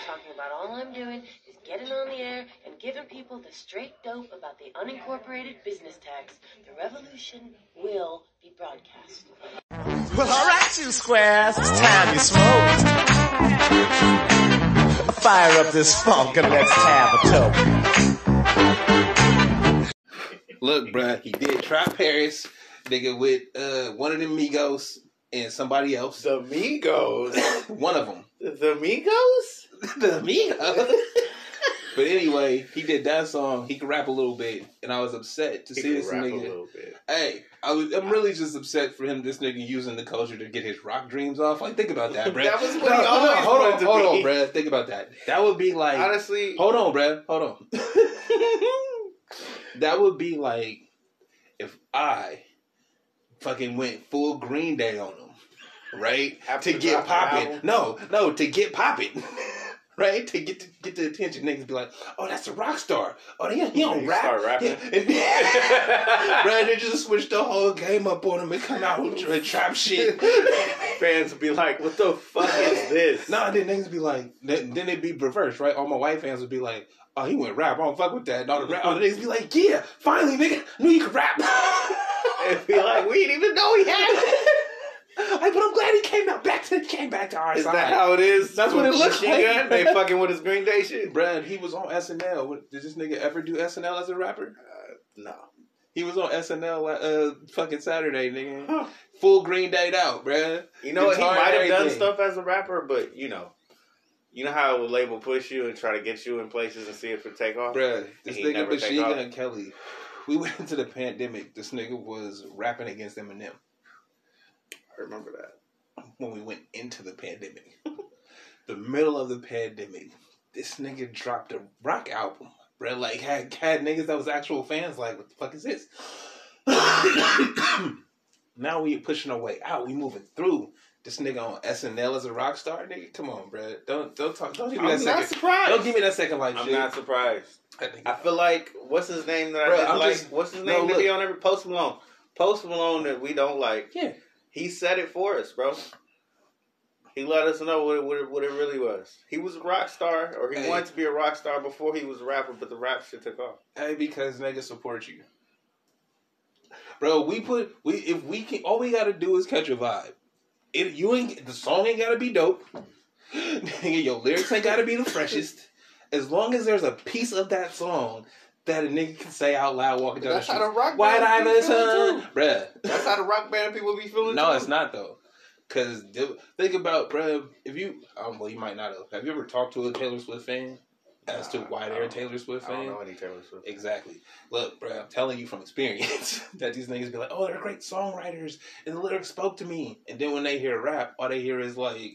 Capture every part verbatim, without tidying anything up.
talking about. All I'm doing is getting on the air and giving people the straight dope about the unincorporated business tax. The revolution will be broadcast. Well, all right, you squares, it's time you smoke. Fire up this funk and let's have a toke. Look, bruh, he did Trap Paris, nigga, with uh, one of them Migos and somebody else. The Migos? One of them. The Migos? The Migos? But anyway, he did that song. He could rap a little bit, and I was upset to he see this rap nigga. A little bit. Hey, I was, I'm really just upset for him, this nigga, using the culture to get his rock dreams off. Like, think about that, bruh. That was what no, he always no, hold wanted on, to hold be. on, bruh. Think about that. That would be like... Honestly... Hold on, bruh. Hold on. That would be like if I fucking went full Green Day on them, right? After to get popping. album? No, no, to get popping. Right? To get to get the attention. Niggas be like, oh, that's a rock star. Oh, he, he don't They rap. start rapping. Yeah. Right? They just switch the whole game up on him and come out with tra- trap shit. Fans would be like, what the fuck is this? Nah, then niggas be like, then, then it'd be reversed, right? All my white fans would be like, oh, he went rap. I don't fuck with that. And all the, rap, all the niggas be like, yeah, finally, nigga, knew you could rap. And be like, we didn't even know he had it. Like, but I'm glad he came out back to came back to our Is side. that how it is? That's what it looks Machine like. Gun? They fucking with his Green Day shit? Brad, he was on S N L. What, did this nigga ever do S N L as a rapper? Uh, no. He was on S N L uh, fucking Saturday, nigga. Huh. Full Green Day'd out, bruh. You know what? He Guitar might have and done everything. stuff as a rapper, but you know. You know how a label push you and try to get you in places and see if it take off? Bruh, this He nigga never take Machine off. Gun Kelly, we went into the pandemic. This nigga was rapping against Eminem. I remember that. When we went into the pandemic. The middle of the pandemic, this nigga dropped a rock album. Bruh, like, had, had niggas that was actual fans like, what the fuck is this? Now we pushing our way out. We moving through. This nigga on S N L as a rock star, nigga. Come on, bruh. Don't don't talk. Don't give me I'm that not second. surprised. Don't give me that second life I'm shit. not surprised. I, think I feel like, what's his name that I Bruh, didn't I'm like? just- what's his no, name to look. be on every Post Malone? Post Malone that we don't like. Yeah. He said it for us, bro. He let us know what it, what it, what it really was. He was a rock star, or he Hey. wanted to be a rock star before he was a rapper, but the rap shit took off. Hey, because niggas support you. Bro, we put we if we can all we gotta do is catch a vibe. It you ain't the song ain't gotta be dope. Your lyrics ain't gotta be the freshest. As long as there's a piece of that song that a nigga can say out loud walking down That's the how street. the rock White band be Iverson, feeling bruh. That's how the rock band people be feeling. No, too. it's not though. Cause think about, bruh, if you um, well, you might not have. Have you ever talked to a Taylor Swift fan as to Nah, why I they're a don't- Taylor Swift I fan? don't know any Taylor Swift. Exactly. Look, bro, I'm telling you from experience that these niggas be like, oh, they're great songwriters, and the lyrics spoke to me. And then when they hear rap, all they hear is like,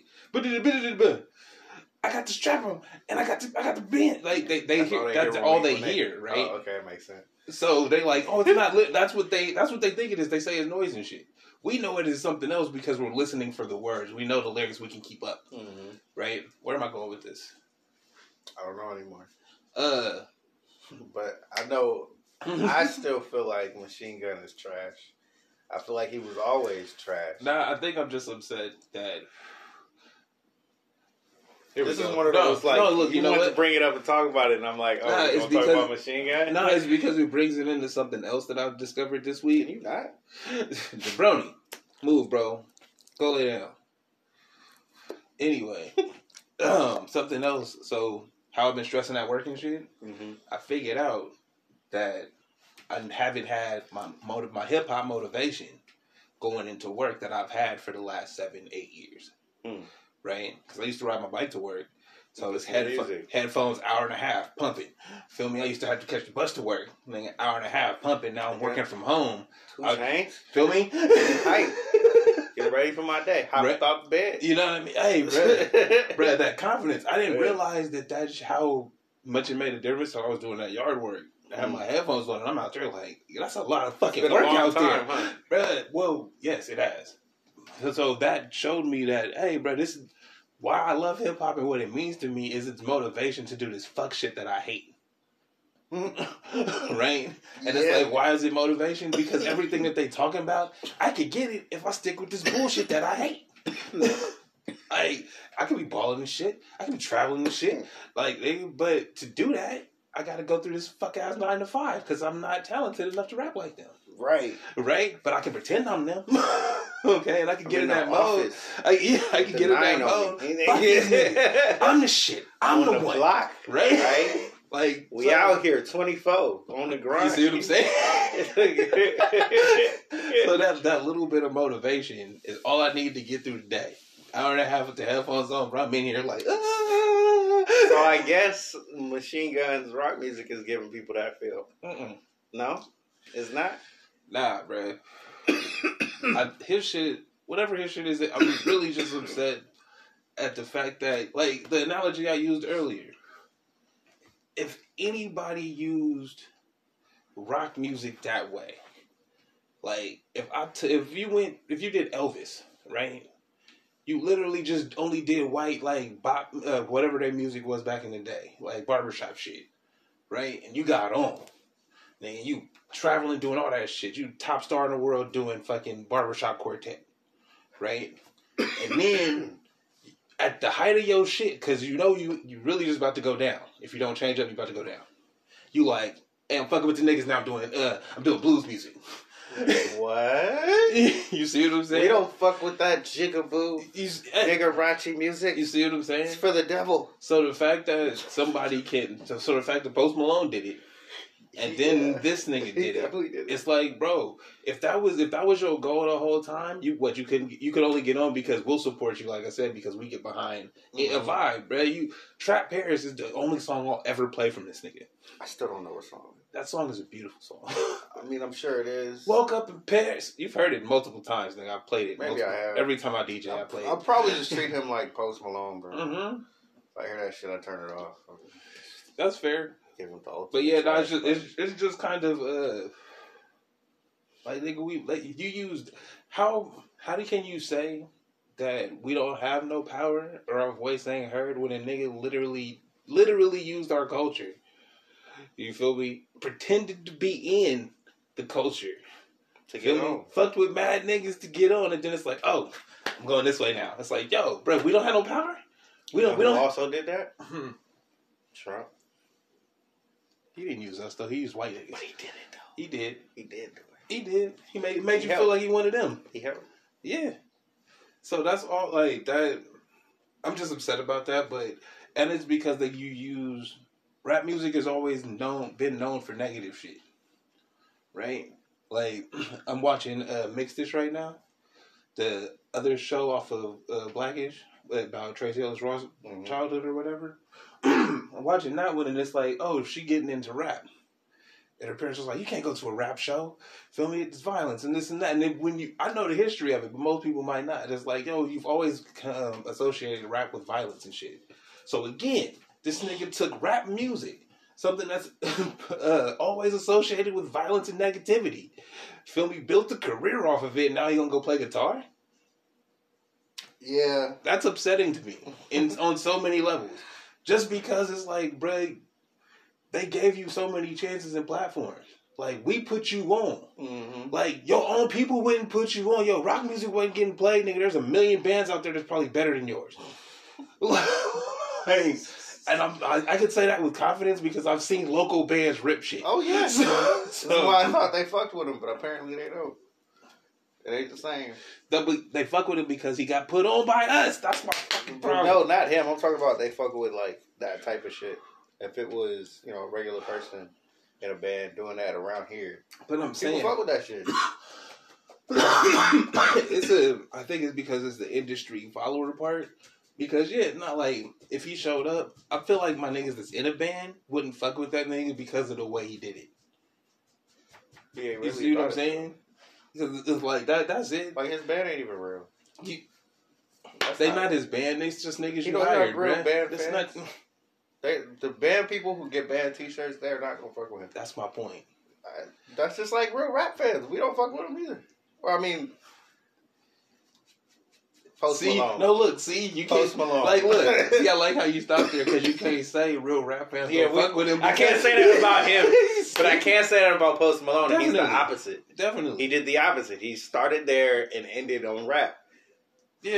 I got the strap on, and I got the, I got the bend. Like, they, they That's hear, all they that's hear all when they when they- hear, right? Oh, okay, that makes sense. So they like, oh, it's not lit. That's what they, that's what they think it is. They say it's noise and shit. We know it is something else because we're listening for the words. We know the lyrics we can keep up, Mm-hmm. right? Where am I going with this? I don't know anymore. Uh, But I know, I still feel like Machine Gun is trash. I feel like he was always trash. nah, I think I'm just upset that. Here This we is go. one of No, those, like, no, look, you, you know want what? to bring it up and talk about it, and I'm like, oh, Nah, we're it's going to talk because- about Machine Gun? No, it's because it brings it into something else that I've discovered this Can week. you not? Jabroni, move, bro. Go lay down. Anyway, um, something else. So, how I've been stressing at work and shit, Mm-hmm. I figured out that I haven't had my motive, my hip hop motivation going into work that I've had for the last seven, eight years. Hmm. Right? Because I used to ride my bike to work. So it's Listen to headph- music. headphones, hour and a half, pumping. Feel me? I used to have to catch the bus to work. Then an hour and a half, pumping. Now I'm Okay. working from home. Two I- chains? Feel me? Hype. Get ready for my day. Hop Right. off the bed. You know what I mean? Hey, bro. Bro, that confidence. I didn't Yeah. realize that that's how much it made a difference. So I was doing that yard work. I had my headphones on and I'm out there like, that's a lot of fucking It's been work a long out time, there. huh? Bro, well, yes, it has. So, so that showed me that, hey, bro, this is why I love hip hop and what it means to me is its motivation to do this fuck shit that I hate. Right? And it's Yeah. like, why is it motivation? Because everything that they talking about, I could get it if I stick with this bullshit that I hate. Like, I could be balling and shit. I could be traveling and shit. Like, they, but to do that, I got to go through this fuck ass nine to five because I'm not talented enough to rap like them. Right. Right? But I can pretend I'm them. Okay, and I can get I'm in, in that the mode. office. I, yeah, I can get in that Nine on mode. me. Fuck this nigga. I'm the shit. I'm On the, the one. block. Right? Right? Like, We so- out here twenty-four on the grind. You see what I'm saying? So that that little bit of motivation is all I need to get through the day. Hour and a half with the headphones on, bro. I'm in here like, ah. So I guess Machine Guns rock music is giving people that feel. Mm-mm. No? It's not? Nah, bro. I, his shit, whatever his shit is, I'm really just upset at the fact that, like, the analogy I used earlier. If anybody used rock music that way, like, if I t- if you went, if you did Elvis, right? You literally just only did white, like, bop, uh, whatever their music was back in the day, like barbershop shit, right? And you got on. Then you traveling, doing all that shit. You top star in the world doing fucking barbershop quartet, right? And then at the height of your shit, because you know you you really just about to go down. If you don't change up, you about to go down. You like, hey, I'm fucking with the niggas now. I'm doing uh, I'm doing blues music. What? You see what I'm saying? We don't fuck with that jigaboo, You, hey, niggerachi music. you see what I'm It's saying? for the devil. So the fact that somebody can, so, so the fact that Post Malone did it, and then Yeah. this nigga He did it. definitely did it. It's like, bro, if that was if that was your goal the whole time, you what you couldn't you could only get on because we'll support you, like I said, because we get behind Mhm. a vibe, bro. You Trap Paris is the only song I'll ever play from this nigga. I still don't know what song. That song is a beautiful song. I mean, I'm sure it is. Woke up in Paris. You've heard it multiple times, nigga. I've played it. Maybe multiple- I have. Every time I D J, I I'll, play I'll it. probably just treat him like Post Malone, bro. Mm-hmm. If I hear that shit, I turn it off. That's fair. Give him the ultimate But yeah, no, it's trash just it's, it's just kind of uh like nigga, we like you used how how do- can you say that we don't have no power or our voice ain't heard when a nigga literally literally used our culture? You feel me? Pretended to be in the culture. to Feel get me? on. Fucked with mad niggas to get on, and then it's like, oh, I'm going this way now. It's like, yo, bro, we don't have no power. We You don't. know We who don't. also did that? Hmm. Trump. He didn't use us though. He used white niggas. But he did it though. He did. He did do it. He did. He made made He you helped. feel like he wanted them. He helped. Yeah. So that's all. Like that. I'm just upset about that, but and it's because that you use rap music has always known been known for negative shit, right? Like I'm watching uh, Mix This right now, the other show off of uh, Blackish about Tracy Ellis Ross' Mhm. childhood or whatever. I'm watching that one and it's like, oh, she getting into rap. And her parents was like, you can't go to a rap show. Feel me? It's violence and this and that. And then when you, I know the history of it, but most people might not. It's like, yo, you've always um, associated rap with violence and shit. So again, this nigga took rap music, something that's uh, always associated with violence and negativity. Feel me? Built a career off of it. And now he gonna go play guitar? Yeah. That's upsetting to me in on so many levels. Just because it's like, bruh, they gave you so many chances and platforms. Like, we put you on. Mm-hmm. Like, your own people wouldn't put you on. Yo, rock music wasn't getting played, nigga. There's a million bands out there that's probably better than yours. Like, and I'm, I, I could say that with confidence because I've seen local bands rip shit. Oh yeah. So- That's so- why I thought they fucked with him, but apparently they don't. It ain't the same. They, they fuck with him because he got put on by us. That's my fucking problem. No, not him. I'm talking about they fuck with like that type of shit. If it was, you know, a regular person in a band doing that around here, But I'm people saying, fuck with that shit. it's a. I think it's because it's the industry follower part. Because yeah, not like if he showed up, I feel like my niggas that's in a band wouldn't fuck with that nigga because of the way he did it. He ain't You really see what I'm about it. saying? Because it's like that. That's it. Like his band ain't even real. You, That's they not his band. They just niggas He you don't have hired, real bruh. band That's fans. not. They, the band people who get band T-shirts, they're not gonna fuck with him. That's my point. I, that's just like real rap fans. We don't fuck with him either. Well, I mean, Post see, Malone. no, look, see, you can't. Post Malone. Like, look, see, I like how you stopped there because you can't say real rap fans Yeah, don't we- fuck with him. I can't because- say that about him, but I can say that about Post Malone. He's the Definitely. opposite. Definitely. He did the opposite. He started there and ended on rap. Yeah.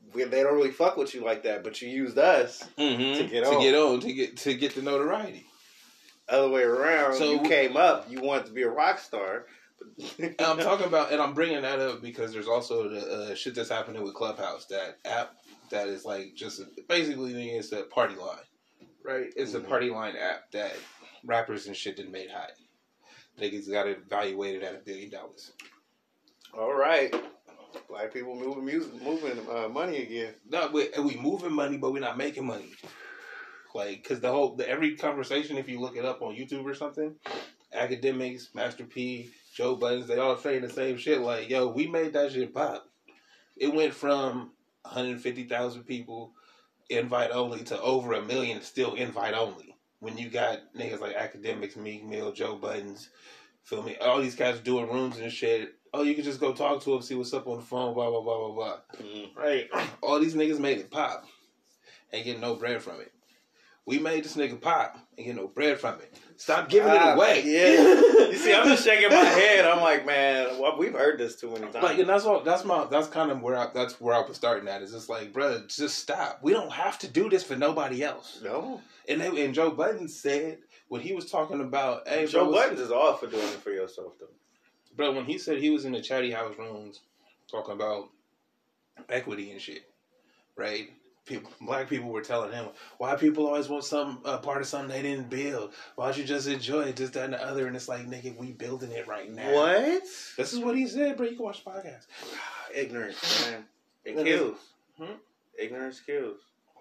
we, they don't really fuck with you like that, but you used us mm-hmm. to get to on. get on, to get to get the notoriety. Other way around, So you we, came up, you wanted to be a rock star. And I'm talking about, and I'm bringing that up because there's also the uh, shit that's happening with Clubhouse, that app that is like just basically it's a party line, right? It's mm-hmm. a party line app that rappers and shit done made hot. Niggas got it evaluated at a billion dollars. All right, black people moving music, moving uh, money again. No, we we moving money, but we're not making money. Like, cause the whole the, every conversation, if you look it up on YouTube or something, Academics, Master P, Joe Buttons, they all saying the same shit. Like, yo, we made that shit pop. It went from one hundred fifty thousand people invite only to over a million still invite only. When you got niggas like Academics, Meek Mill, Joe Buttons, feel me? All these guys doing rooms and shit. Oh, you can just go talk to them, see what's up on the phone, blah, blah, blah, blah, blah. Mm-hmm. Right? All these niggas made it pop and get no bread from it. We made this nigga pop and get no bread from it. Stop giving uh, it away. Yeah. You see, I'm just shaking my head. I'm like, man, well, we've heard this too many times. Like, and that's all. That's my. That's kind of where I. That's where I was starting at. Is just like, bro, just stop. We don't have to do this for nobody else. No. And they, and Joe Budden said when he was talking about, hey, Joe bro, Buttons is all for doing it for yourself, though. Bro, when he said he was in the Chatty House rooms talking about equity and shit, right? People, black people were telling him, why people always want some uh, part of something they didn't build? Why don't you just enjoy it, just that and the other? And it's like, nigga, we building it right now. What? This is what he said, bro. You can watch the podcast. Ignorance, man. It kills. Hmm? Ignorance kills.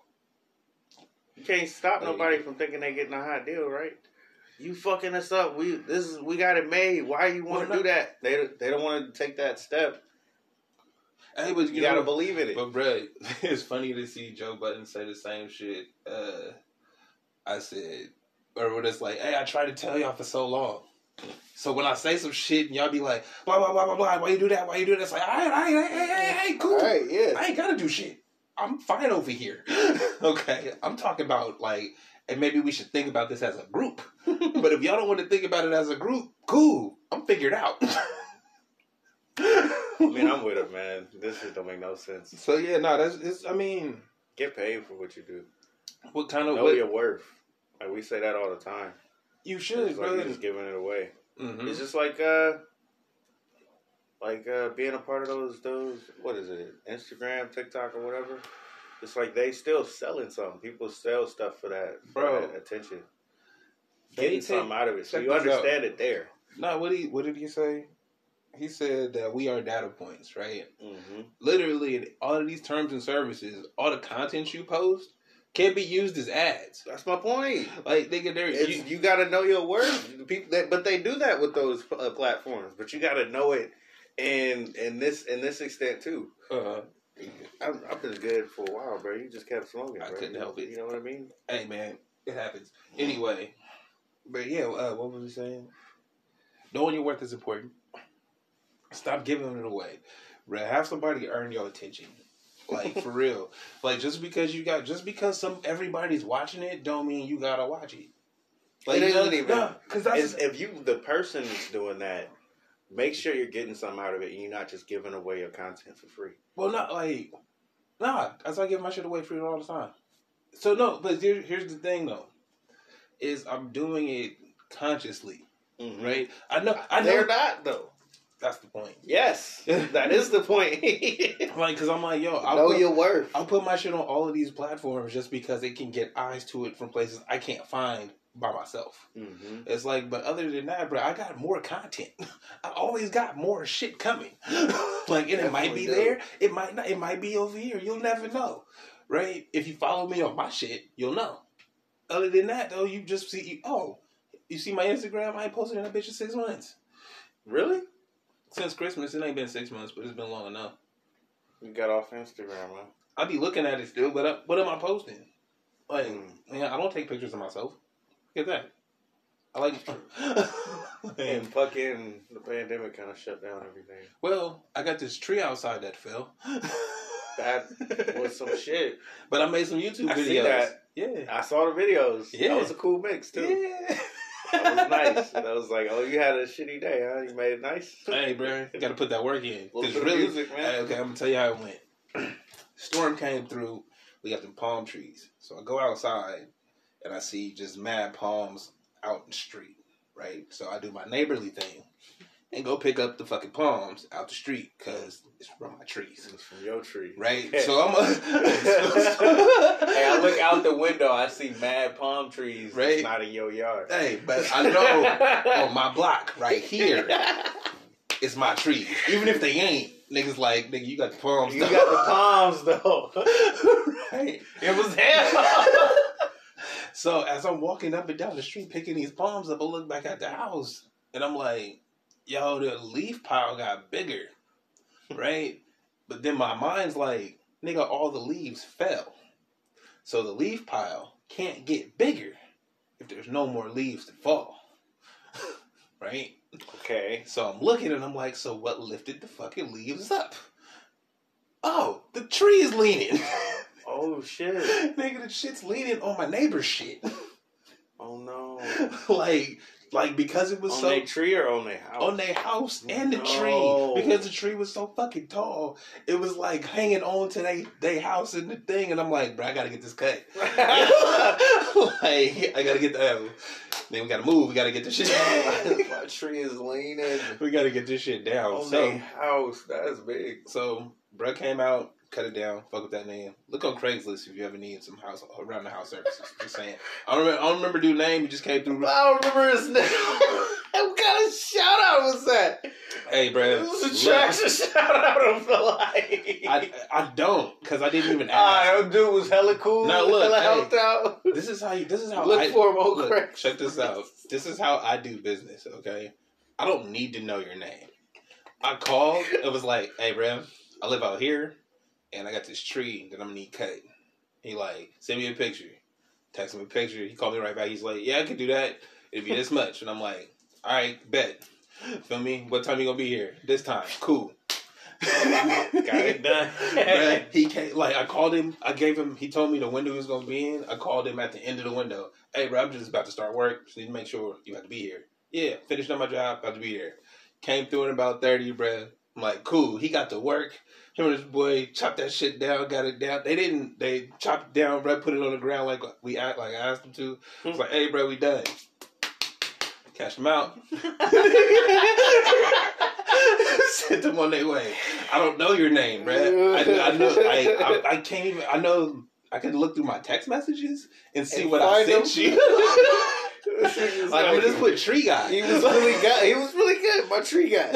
You can't stop nobody from thinking they getting a hot deal, right? You fucking us up. We this is we got it made. Why you want to well, do that? They they don't want to take that step. Hey, but you, you know, gotta believe in it. But bro, it's funny to see Joe Budden say the same shit. Uh, I said, or when it's like, hey, I tried to tell y'all for so long. So when I say some shit and y'all be like, blah blah blah blah blah, why you do that? Why you do that? It's like, all right, all right, hey, hey, hey, hey, cool. All right, yeah. I ain't gotta do shit. I'm fine over here. Okay, I'm talking about like, and maybe we should think about this as a group. But if y'all don't want to think about it as a group, cool. I'm figured out. I mean, I'm with it, man. This shit don't make no sense. So yeah, no, that's it's. I mean, get paid for what you do. What kind of know what, your worth? Like we say that all the time. You should, it's bro. Like you're just giving it away. Mm-hmm. It's just like uh, like uh, being a part of those those what is it? Instagram, TikTok, or whatever. It's like they still selling something. People sell stuff for that, for bro. that attention. They Getting take, something out of it, so you understand out. It there. No, what he what did he say? He said that we are data points, right? Mm-hmm. Literally, all of these terms and services, all the content you post can be used as ads. That's my point. Like, nigga, there you, you got to know your worth. People, that, but they do that with those uh, platforms. But you got to know it, in in this in this extent too. Uh-huh. I'm, I've been good for a while, bro. You just kept smoking. I bro. couldn't help it. You know what I mean? Hey, man, it happens. Anyway, but yeah, uh, what was he saying? Knowing your worth is important. Stop giving it away. Have somebody earn your attention. Like, for real. Like, just because you got, just because some everybody's watching it, don't mean you gotta watch it. Like, it you isn't know, even. nah, cause that's, if you, the person is doing that, make sure you're getting something out of it and you're not just giving away your content for free. Well, not like, nah, that's why I give my shit away free all the time. So, no, but here, here's the thing, though, is I'm doing it consciously, mm-hmm. right? I know, I know. They're not, though. That's the point. Yes, that is the point. Like, cause I'm like, yo, I'll know put, your worth. I'll put my shit on all of these platforms just because it can get eyes to it from places I can't find by myself. Mm-hmm. It's like, but other than that, bro, I got more content. I always got more shit coming. Like, and it might be do. there, it might not, it might be over here. You'll never know, right? If you follow me on my shit, you'll know. Other than that, though, you just see, oh, you see my Instagram? I ain't posted in a bitch in six months. Really? Since Christmas, it ain't been six months, but it's been long enough. You got off Instagram, man. I be looking at it still, but I, what am I posting? Like, mm. man, I don't take pictures of myself. Look at that. I like. And fucking the pandemic kind of shut down everything. Well, I got this tree outside that fell. That was some shit. But I made some YouTube I videos. See that. Yeah, I saw the videos. Yeah, that was a cool mix too. Yeah. That was nice. And I was like, oh, you had a shitty day, huh? You made it nice? Hey, bro, you got to put that work in. Well, really, music, man. Hey, okay, I'm going to tell you how it went. Storm came through. We got them palm trees. So I go outside and I see just mad palms out in the street, right? So I do my neighborly thing and go pick up the fucking palms out the street because it's from my trees. It's from your tree. Right? So I'm a... Hey, I look out the window, I see mad palm trees. Right? It's not in your yard. Hey, but I know on my block right here, it's my trees. Even if they ain't, niggas like, nigga, you got the palms. You though. got the palms, though. Right? It was him. So as I'm walking up and down the street picking these palms up, I look back at the house and I'm like, yo, the leaf pile got bigger, right? But then my mind's like, nigga, all the leaves fell. So the leaf pile can't get bigger if there's no more leaves to fall, right? Okay. So I'm looking and I'm like, so what lifted the fucking leaves up? Oh, the tree is leaning. Oh, shit. Nigga, the shit's leaning on my neighbor's shit. Oh, no. like, like because it was on so... On their tree or on their house? On their house and the No. tree. Because the tree was so fucking tall. It was like hanging on to they, they house and the thing. And I'm like, bro, I gotta get this cut. Like, I gotta get the... Uh, then we gotta move. We gotta get this shit down. My tree is leaning. We gotta get this shit down. On so, their house. That's big. So, bro came out. Cut it down. Fuck with that name. Look on Craigslist if you ever need some house around the house services. Just saying. I don't remember. I don't remember dude's name. He just came through. I don't remember his name. What kind of shout out was that? Hey, bro. This was a traction shout out. I feel like I I don't because I didn't even ask. Ah, that dude was hella cool. No, look, hella hey, helped out. This is how you. This is how Look I for him on look, Craigslist. check this out. This is how I do business. Okay, I don't need to know your name. I called. It was like, hey, bro, I live out here. And I got this tree that I'm gonna need cut. He like, send me a picture. Text him a picture. He called me right back. He's like, yeah, I can do that. It'd be this much. And I'm like, all right, bet. Feel me? What time you gonna be here? This time. Cool. Got it done. Bruh, he came, like, I called him. I gave him, he told me the window he was gonna be in. I called him at the end of the window. Hey, bro, I'm just about to start work. So you need to make sure you have to be here. Yeah, finished on my job. About to be there. Came through in about thirty, bruh. I'm like, cool. He got to work. Him and his boy chopped that shit down, got it down. They didn't. They chopped it down, bro. Put it on the ground like we act, like I asked them to. I was like, "Hey, bro, we done." Cash them out. Sent them on their way. I don't know your name, bro. I, I know. I, I I can't even. I know. I can look through my text messages and see And what I find sent them. you. Like, I'm gonna just put tree guy. He was really good. He was really good. My tree guy.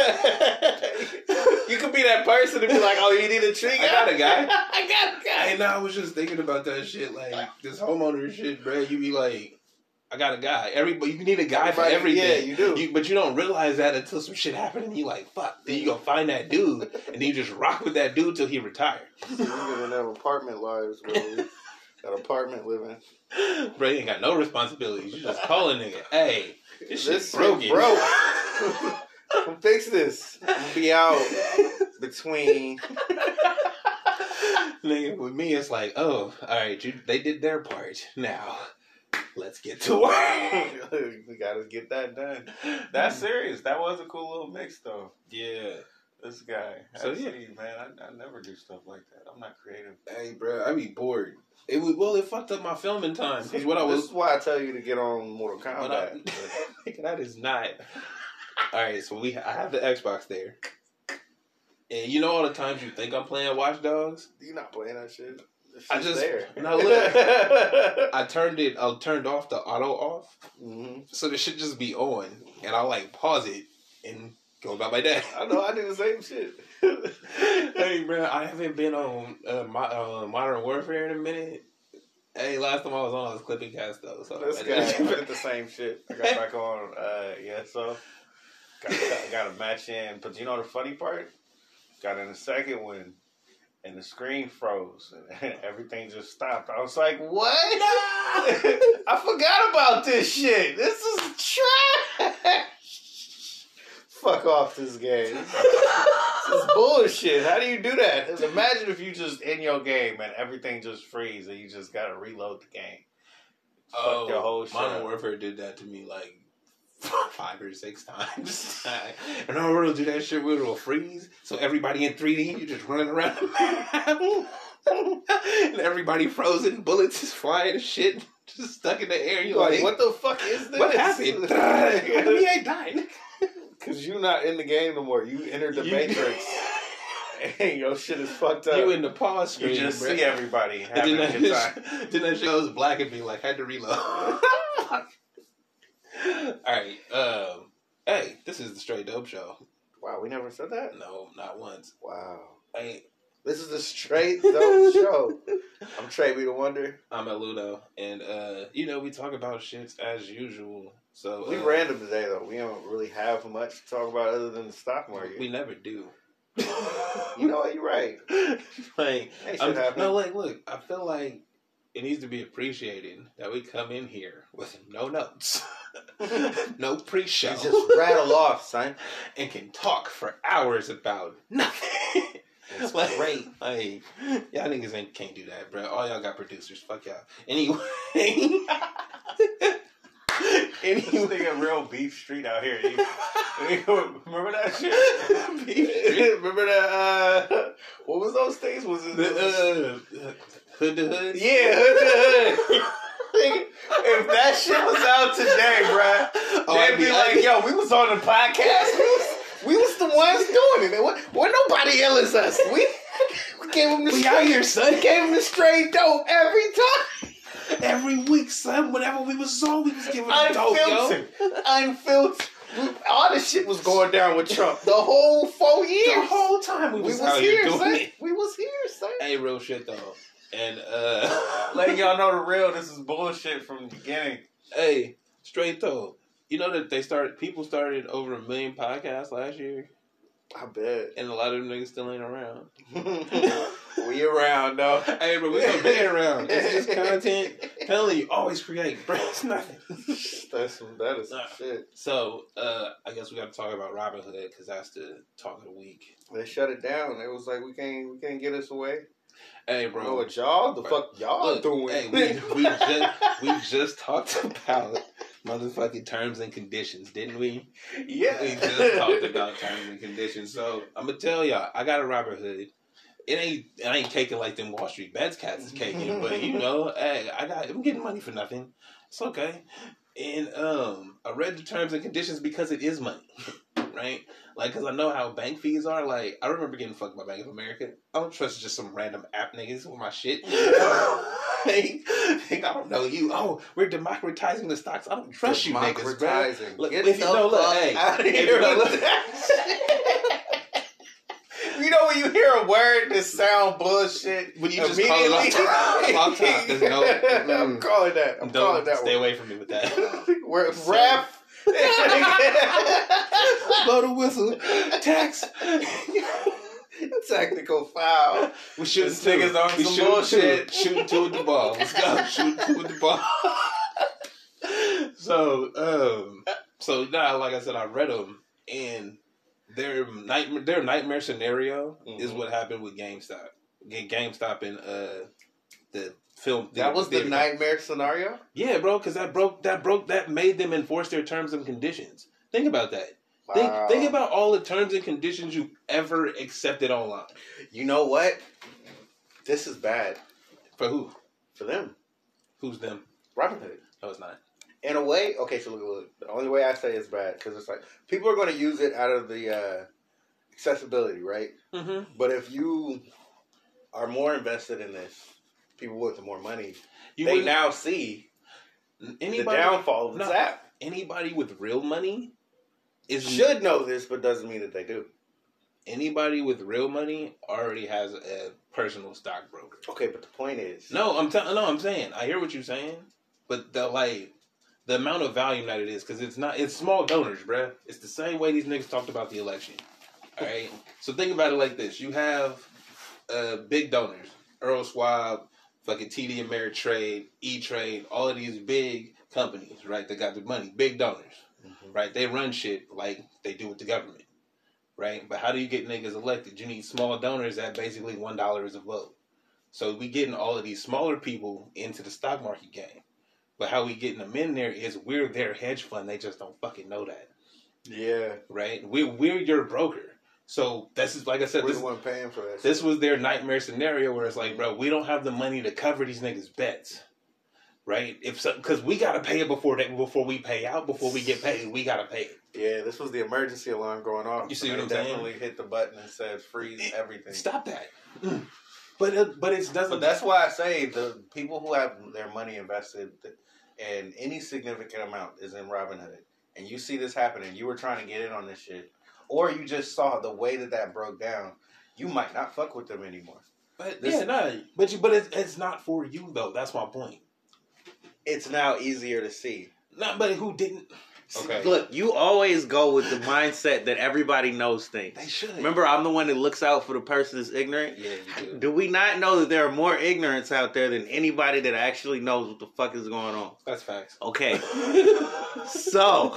You could be that person and be like, "Oh, you need a tree guy." I got a guy. I got a guy. And I was just thinking about that shit, like this homeowner shit, bro. You be like, I got a guy. Everybody, you need a guy for Everybody- everything. yeah, you do. You, but you don't realize that until some shit happened, and you like, fuck. Then you go find that dude, and then you just rock with that dude till he retired. We gonna have apartment lives, bro. Got apartment living. Bro, you ain't got no responsibilities. You just call a nigga, hey, this shit's This broken. broke. Come fix this. I'm gonna be out between. Nigga, with me, it's like, oh, all right, you, they did their part. Now, let's get to work. We gotta get that done. That's serious. That was a cool little mix, though. Yeah. This guy. So, So yeah. yeah, man, I, I never do stuff like that. I'm not creative. Hey, bro, I be bored. It was, well, it fucked up my filming time. Because what I was... This is why I tell you to get on Mortal But I, Kombat. nigga, that is not. All right, so we I have the Xbox there, and you know all the times you think I'm playing Watch Dogs, You're not playing that shit. That I shit's just- there. no, look. I turned it. I turned off the auto off, hmm so the shit just be on, and I like pause it and go about my day. I know. I do the same shit. Hey, bro, I haven't been on uh, my, uh, Modern Warfare in a minute. Hey, last time I was on, I was clipping cast though. So This guy I did the same shit. I got back on. Uh, yeah, so got, got, got a match in. But you know the funny part? Got in the second one, and the screen froze, and everything just stopped. I was like, "What? I forgot about this shit. This is trash. Fuck off this game. This is bullshit. How do you do that? Imagine if you just in your game and everything just freeze and you just gotta reload the game. Fuck Oh, your whole shit Modern up. Warfare did that to me like five or six times. And I will do that shit where it'll freeze. So everybody in three D, you're just running around. And everybody frozen, bullets is flying and shit, just stuck in the air. You're Like, like, what the fuck is this? what happened? We ain't dying. Because you're not in the game no more. You entered the You- Matrix. And your shit is fucked up. You in the pause screen. You just bro. see everybody And having then a good that, time. then that shit goes black and be like, had to reload. Alright, um, hey, this is the Straight Dope Show. Wow, we never said that? No, not once. Wow. I ain't, This is the Straight Dope Show. I'm Trey B. The Wonder. I'm at Ludo, and, uh, you know, we talk about shits as usual. So We uh, random today, though. We don't really have much to talk about other than the stock market. We never do. You know what? You're right. Like, Ain't I'm, shit happen. no, like, look, I feel like it needs to be appreciated that we come in here with no notes, no pre-show, You just rattle off, son. and can talk for hours about nothing. It's Like, great. Like, y'all niggas ain't can't do that, bro. All y'all got producers. Fuck y'all. Anyway. This nigga real Beef Street out here. You, remember that shit? Beef Street. Remember that? Uh, what was those things? Was it? The, uh, hood to hood? yeah, hood to hood. Nigga, if that shit was out today, bruh, Oh, they'd I'd be, be- like, I'd be- yo, we was on the podcast. We was, we was the ones doing it. What, what nobody ill as us. We, we gave them the We straight, out here, son. we gave them the straight dope every time. Every week, son. Whenever we was on, we was giving them dope, yo. Unfiltered. Unfiltered. We- All this shit was going down with Trump the whole four years. The whole time we we was, was out here, here doing son. it. We was here, son. Hey, real shit though. And uh Letting y'all know the real. This is bullshit from the beginning. hey, straight though. You know that they started people started over a million podcasts last year, I bet. and a lot of them niggas still ain't around. We around, though. Hey, bro, we gonna be around. It's just content. Telling you, always create, bro. It's nothing. That's some, that is some Nah. shit. So, uh, I guess we got to talk about Robinhood because that's the talk of the week. They shut it down. It was like we can't we can't get us away. Hey, Bro, bro. what y'all the Bro. fuck y'all Look, doing? hey, we, we just we just talked about motherfucking terms and conditions, didn't we? yeah. We just talked about terms and conditions. So I'm gonna tell y'all, I got a Robinhood. It ain't it ain't caking like them Wall Street bets cats is caking, but you know, hey, I got I'm getting money for nothing. It's okay. And um, I read the terms and conditions because it is money, right? Like, cause I know how bank fees are. Like, I remember getting fucked by Bank of America. I don't trust just some random app niggas with my shit. Hey, think I don't know you. Oh, we're democratizing the stocks. I don't trust you niggas, bro. Democratizing. Look, Get if you the know, look, fuck hey, out of if here you know, with look- that shit. You know when you hear a word that sound bullshit, When you just call it off top, off top, there's no- I'm mm. calling that. I'm calling Don't that stay one. away from me with that. Where So- rap. Blow the whistle. Tax. Technical foul. We shooting This nigga's two. on we some shooting bullshit. Two. Shooting two with the ball. Let's go. Shooting two with the ball. so, um, so now, like I said, I read them, and their nightmare, their nightmare scenario Mhm. is what happened with GameStop. Ga- GameStop and uh, the film. That was the theater. nightmare scenario? Yeah, bro, because that broke, that broke, that made them enforce their terms and conditions. Think about that. Wow. Think, think about all the terms and conditions you've ever accepted online. You know what? This is bad For who? for them. Who's them? Robinhood. No, it's not. In a way, okay, so look, look, the only way I say it's bad, because it's like, people are going to use it out of the uh, accessibility, right? Mm-hmm. But if you are more invested in this, people with more money, You they wouldn't- now see anybody, the downfall of this no. app. Anybody with real money is Should know this, but doesn't mean that they do. Anybody with real money already has a personal stockbroker. Okay, but the point is, No, I'm telling. No, I'm saying. I hear what you're saying, but the like the amount of volume that it is, because it's not. It's small donors, bruh. It's the same way these niggas talked about the election. All right. So think about it like this: you have uh, big donors, Earl Schwab, fucking T D Ameritrade, E Trade, all of these big companies, right? They got the money, big donors. Right, they run shit like they do with the government, right? But how do you get niggas elected? You need small donors at basically one dollar is a vote. So we getting all of these smaller people into the stock market game, But how we getting them in there is we're their hedge fund. They just don't fucking know that. Yeah. Right? We're, we're your broker. So this is, like I said, We're this, the one paying for that. this was their nightmare scenario where it's like, bro, we don't have the money to cover these niggas' bets. Right? If so, because we got to pay it before they, before we pay out, before we get paid. We got to pay it. Yeah, this was the emergency alarm going off. You see and what they I'm saying? definitely hit the button and said freeze It- everything. Stop that. Mm. But it, but it doesn't. But that's why I say the people who have their money invested in any significant amount is in Robinhood. And you see this happening. You were trying to get in on this shit. Or you just saw the way that that broke down. You might not fuck with them anymore. But This- yeah, no. But you, but it's, it's not for you though. That's my point. It's now easier to see. No, but who didn't? Okay. Look, you always go with the mindset that everybody knows things. They should. Remember, I'm the one that looks out for the person that's ignorant. Yeah, you do. Do we not know that there are more ignorance out there than anybody that actually knows what the fuck is going on? That's facts. Okay. So.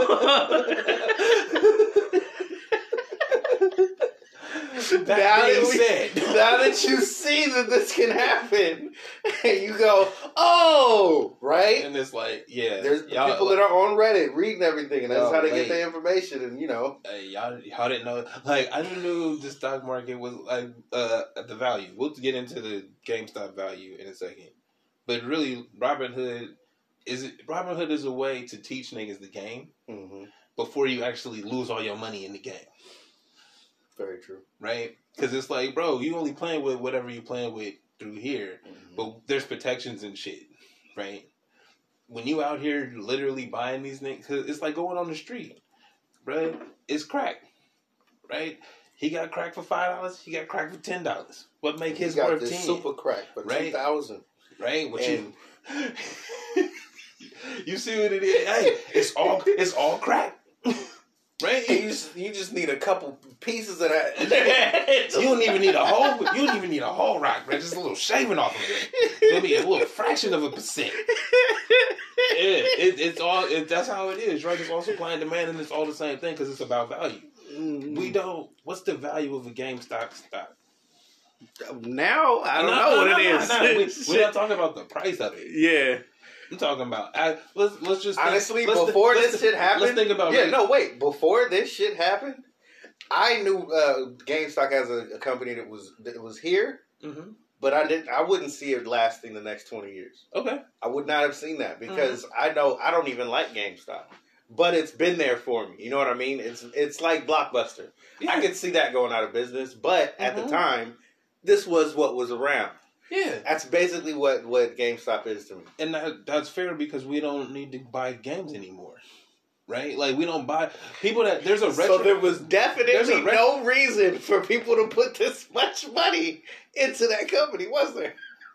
That Now being that we- said, Now that you see that this can happen, and you go, oh, right? and it's like, yeah, There's y'all, people that are on Reddit reading everything, and that's Yo, how they wait. get their information, and you know. Hey, y'all, y'all didn't know. Like, I knew the stock market was like uh, at the value. We'll get into the GameStop value in a second, but really, Robinhood is it, Robinhood is a way to teach niggas the game Mm-hmm. before you actually lose all your money in the game, Very true. right? Because it's like, bro, you only playing with whatever you playing with through here, Mm-hmm. but there's protections and shit, right? When you out here literally buying these things, cause it's like going on the street, right? It's crack, right? He got crack for five dollars. He got crack for ten dollars. What make his He got worth this ten? super crack for Right? two thousand. Right? What And- you? You see what it is? Hey, it's all it's all crack, right? You just, you just need a couple pieces of that. You don't even need a whole. You don't even need a whole rock, man. Just a little shaving off of it. It'll be a little fraction of a percent. Yeah, it, it's all. It, that's how it is, right? It's all supply and demand, and it's all the same thing because it's about value. We don't. What's the value of a GameStop stock? Now, I don't No, know no, what no, it no, is. no. We, we're not talking about the price of it. Yeah. I'm talking about. I, let's let's just think- Honestly, let's- before let's- this shit happened, let's think about. Yeah, like, no, wait. Before this shit happened, I knew uh, GameStop as a, a company that was that was here, mhm. but I didn't. I wouldn't see it lasting the next twenty years. Okay. I would not have seen that because I know I don't even like GameStop, but it's been there for me. You know what I mean? It's it's like Blockbuster. Yeah. I could see that going out of business, but at Mhm. the time, this was what was around. Yeah. That's basically what, what GameStop is to me. And that, that's fair because we don't need to buy games anymore, right? Like we don't buy people that there's a retro. So there was There's definitely a ret- no reason for people to put this much money into that company, was there?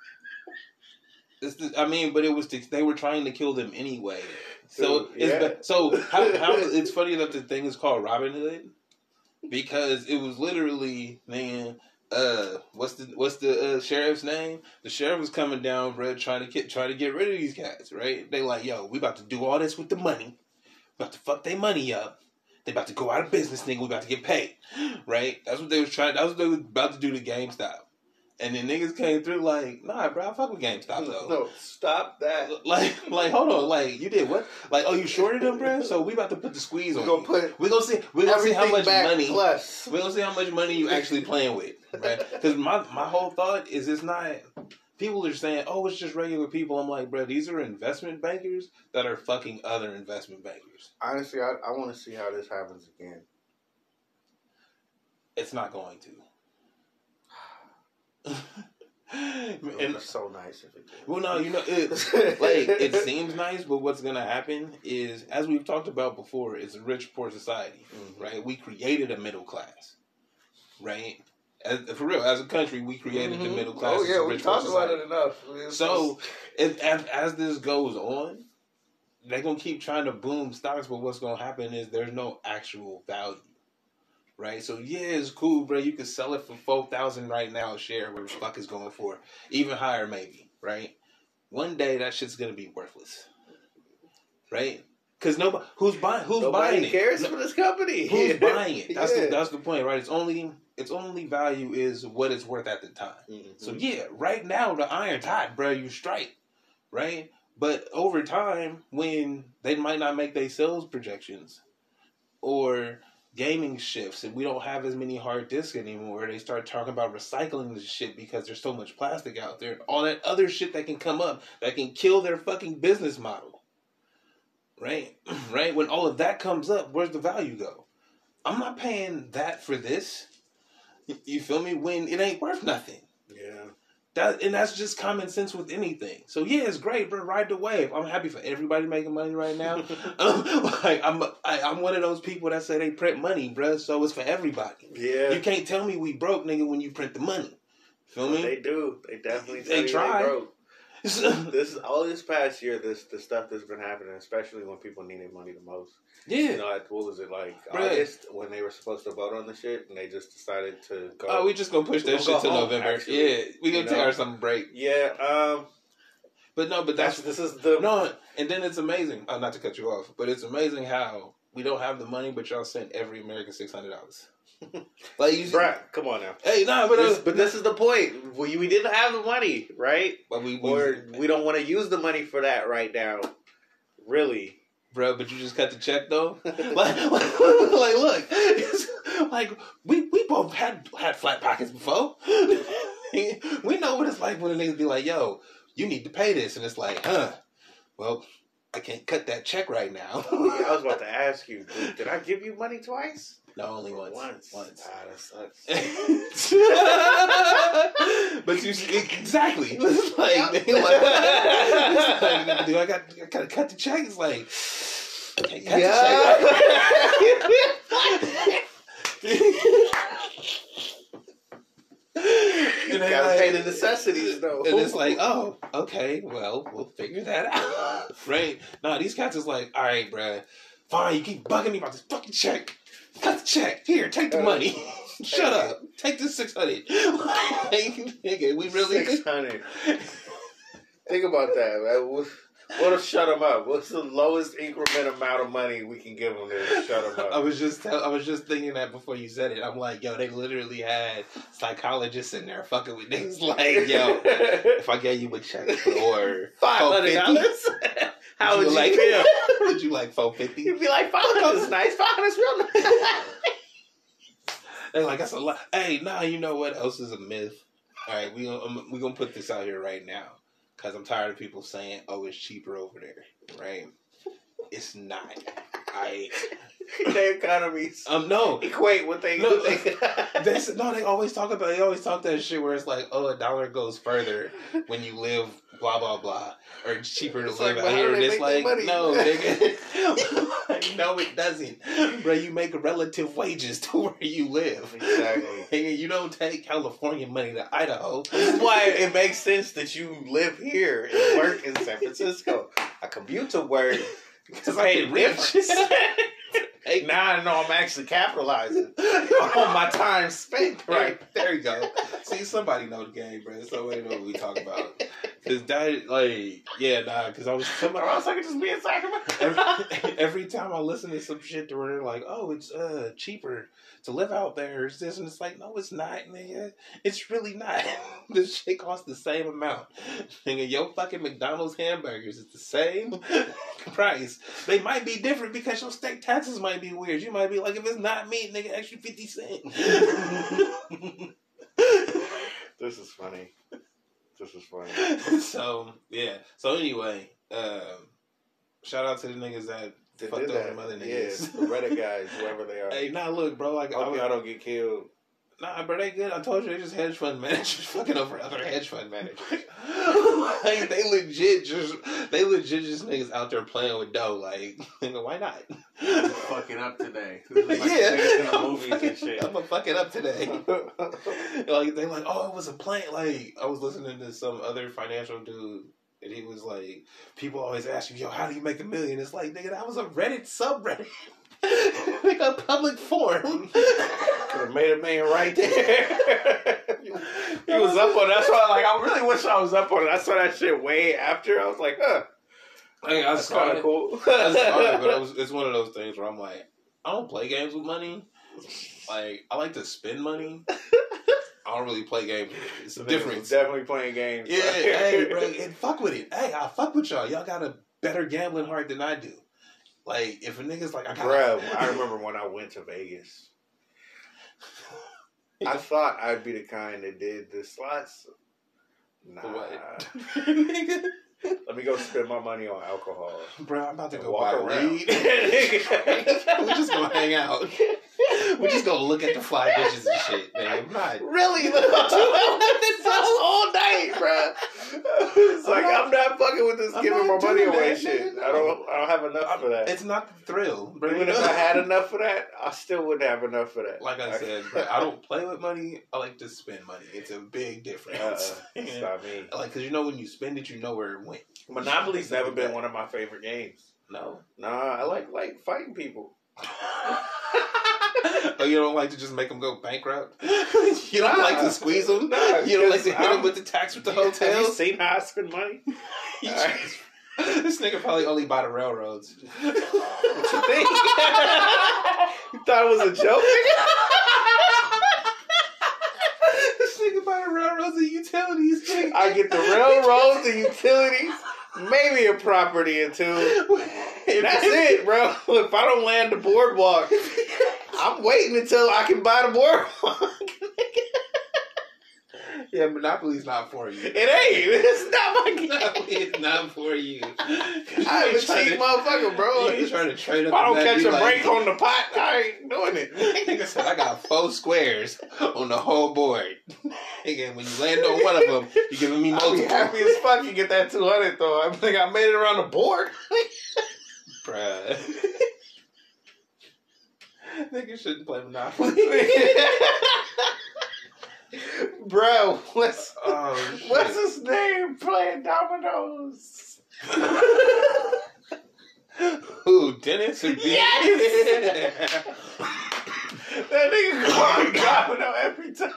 It's the, I mean, but it was to, they were trying to kill them anyway. So Dude, it's yeah. the- so how, how it's funny that the thing is called Robinhood because it was literally man. Uh, what's the what's the uh, sheriff's name? The sheriff was coming down, bro, trying to get trying to get rid of these cats, right? They like, yo, we about to do all this with the money, about to fuck their money up. They about to go out of business, nigga. We about to get paid, right? That's what they was trying. That's what they was about to do to GameStop, and then niggas came through like, nah, bro, I fuck with GameStop though. No, stop that. Like, like, hold on, like, you did what? Like, oh, you shorted them, bro? So we about to put the squeeze We're on. gonna you. put we gonna see. We gonna see how everything much back money. plus. We gonna see how much money you actually playing with, right? Because my my whole thought is it's not. People are saying, oh, it's just regular people. I'm like, bro, these are investment bankers that are fucking other investment bankers. Honestly, I, I want to see how this happens again. It's not going to. It would and be so nice if it did. well, no, you know, it, like it seems nice, but what's gonna happen is, as we've talked about before, it's a rich poor society, Mhm. right? We created a middle class, right? As, for real, as a country, we created the middle class. Oh as a yeah, we rich poor talked about society. it enough. It's So, if, as, as this goes on, they're gonna keep trying to boom stocks, but what's gonna happen is there's no actual value, right? So yeah, it's cool, bro. You can sell it for four thousand right now a share, where the fuck is going for, even higher maybe, right? One day that shit's gonna be worthless, right? Because nobody who's buying who's nobody buying it. cares No- for this company. Who's buying it? That's Yeah. the that's the point, right? It's only its only value is what it's worth at the time. Mhm. So yeah, right now the iron's hot, bro. You straight, right? But over time, when they might not make their sales projections, or gaming shifts, and we don't have as many hard disks anymore, they start talking about recycling this shit because there's so much plastic out there. All that other shit that can come up that can kill their fucking business model. Right? Right? When all of that comes up, where's the value go? I'm not paying that for this. You feel me? When it ain't worth nothing. Yeah. That, and that's just common sense with anything. So yeah, it's great, bro. Ride the wave. I'm happy for everybody making money right now. um, like I'm, I, I'm one of those people that say they print money, bro. So it's for everybody. Yeah. You can't tell me we broke, nigga, when you print the money. Feel me? They do. They definitely They tell try. you they broke. This is all this past year. This the stuff that's been happening, especially when people needed money the most. Yeah. You know, like, what was it like Right. August when they were supposed to vote on the shit, and they just decided to go. Oh, we just gonna push that We'll shit go to home, November. actually. Yeah, we gonna You take know? our summer break. Yeah. Um. But no, but That's that's this is the no. And then it's amazing. Uh, not to cut you off, but it's amazing how we don't have the money, but y'all sent every American six hundred dollars. Like you, Bruh, come on now. Hey, nah, but This, uh, but this is the point. We, we didn't have the money, right? but we, we Or we don't want to use the money for that right now. Really. bro. But you just cut the check though. like, like, like, look, it's, like we we both had had flat pockets before. We know what it's like when a nigga be like, "Yo, you need to pay this," and it's like, "Huh? Well, I can't cut that check right now." Yeah, I was about to ask you, did, did I give you money twice? No, only once. Once. Once. Ah, that sucks. But you exactly. It's like, Yep. it's like, do I got I gotta cut the check? It's like I can't cut the check. You And then gotta like- pay the necessities though. And it's like, oh, okay, well, we'll figure that out. Right? No, these cats is like, all right, bruh, fine, you keep bugging me about this fucking check. Cut the check. Here, take the money. Shut up. Take this six hundred. Like, nigga, we really six hundred. Think about that, man. What, what'll shut them up? What's the lowest increment amount of money we can give them to shut them I up? was just tell, I was just thinking that before you said it. I'm like, yo, they literally had psychologists in there fucking with niggas. Like, yo, if I gave you a check for Five hundred dollars. How would you like? feel? Would you like four fifty? You'd be like, five hundred is nice. Five hundred is real nice. They're like, that's a lot. Hey, nah, you know what else is a myth? All right, we gonna um, we gonna put this out here right now because I'm tired of people saying, "Oh, it's cheaper over there." Right? It's not. I Their economies um no. equate what they No, they They s- no, they always talk about. They always talk that shit where it's like, oh, a dollar goes further when you live, blah blah blah, or it's cheaper to It's live like, out but how here. do And they it's make like, their money? no, nigga, no, it doesn't, bro. You make relative wages to where you live. Exactly. Nigga, you don't take California money to Idaho. This is why it makes sense that you live here and work in San Francisco. I commute to work because I Pay get rich. rich. Hey, now I know I'm actually capitalizing on my time spent. Right, there you go. See, somebody know the game, bro. Somebody know what we talk about. Cause that, like, yeah, nah. Cause I was Or else I could just be in Sacramento. every, every time I listen to some shit to where they're like, oh, it's uh cheaper to live out there. It's this, and it's like, no, it's not, nigga. It's really not. This shit costs the same amount. Nigga, your fucking McDonald's hamburgers is the same price. They might be different because your state taxes might be weird. You might be like, if it's not meat, nigga, extra fifty cents. This is funny. This is funny. So, yeah. So, anyway, um, shout out to the niggas that They fucked did over that. them other Yeah, niggas. the Reddit guys, whoever they are. Hey, nah, look, bro, like, I hope I, y'all don't get killed. nah, bro, they good. I told you, they just hedge fund managers fucking over other hedge fund managers. Like, they legit just, they legit just niggas out there playing with dough. Like, nigga, why not? Fucking up today. Yeah. In the movies and shit. I'm gonna fuck it up today. Like, they like, oh, it was a plane. Like, I was listening to some other financial dude, and he was like, people always ask you, yo, how do you make a million? It's like, nigga, that was a Reddit subreddit. Like a public forum. Could have made a million right there. He was up on it. That's why, like, I really wish I was up on it. I saw that shit way after. I was like, huh. Like, I That's saw kind it. of cool. That's fine, but it was, it's one of those things where I'm like, I don't play games with money. Like, I like to spend money. I I don't really play games. It's a Niggas difference. was definitely playing games. Yeah, hey, bro, and fuck with it. Hey, I fuck with y'all. Y'all got a better gambling heart than I do. Like, if a nigga's like, I got Bro, I remember when I went to Vegas. I thought I'd be the kind that did the slots. Nah. What? Let me go spend my money on alcohol. Bro, I'm about to And go walk buy around. weed. We're just gonna hang out. We're just gonna look at the fly bitches and shit, man. I'm not. Really? It's all night, bro. It's like I'm not- I'm not fucking with this I'm giving my not money doing away that, shit. nigga. I don't. I don't have enough for that. It's not the thrill, bro. Even if I had enough for that, I still wouldn't have enough for that. Like I said, bro, I don't play with money. I like to spend money. It's a big difference. Uh, that's not me. Like, cause you know when you spend it, you know where it went. Monopoly's never been one of my favorite games. No. Nah, I like like fighting people. Oh, you don't like to just make them go bankrupt? You don't Nah. like to squeeze them? Nah, You don't like to hit because them I'm- with the tax with the Have you hotels? seen how I spend money? You Alright. just- This nigga probably only buy the railroads. What you think? You thought it was a joke? This nigga buy the railroads and utilities. I get the railroads, the utilities, maybe a property or two. That's it, bro. If I don't land the boardwalk, I'm waiting until I can buy the boardwalk. Yeah, Monopoly's not for you. It ain't. It's not my game. Monopoly is not for you. I'm a cheap motherfucker, bro. You ain't trying to trade up. If I don't the catch back, a you break like, on the pot, I ain't doing it. Nigga said, I got four squares on the whole board. Nigga, when you land on one of them, you giving me I'll multiple. be happy as fuck you get that two hundred though. I think I made it around the board. Bruh. Nigga shouldn't play Monopoly. Bro, what's Oh, shit. what's his name playing dominoes? Who, Dennis or B? Yes! That nigga calling domino every time.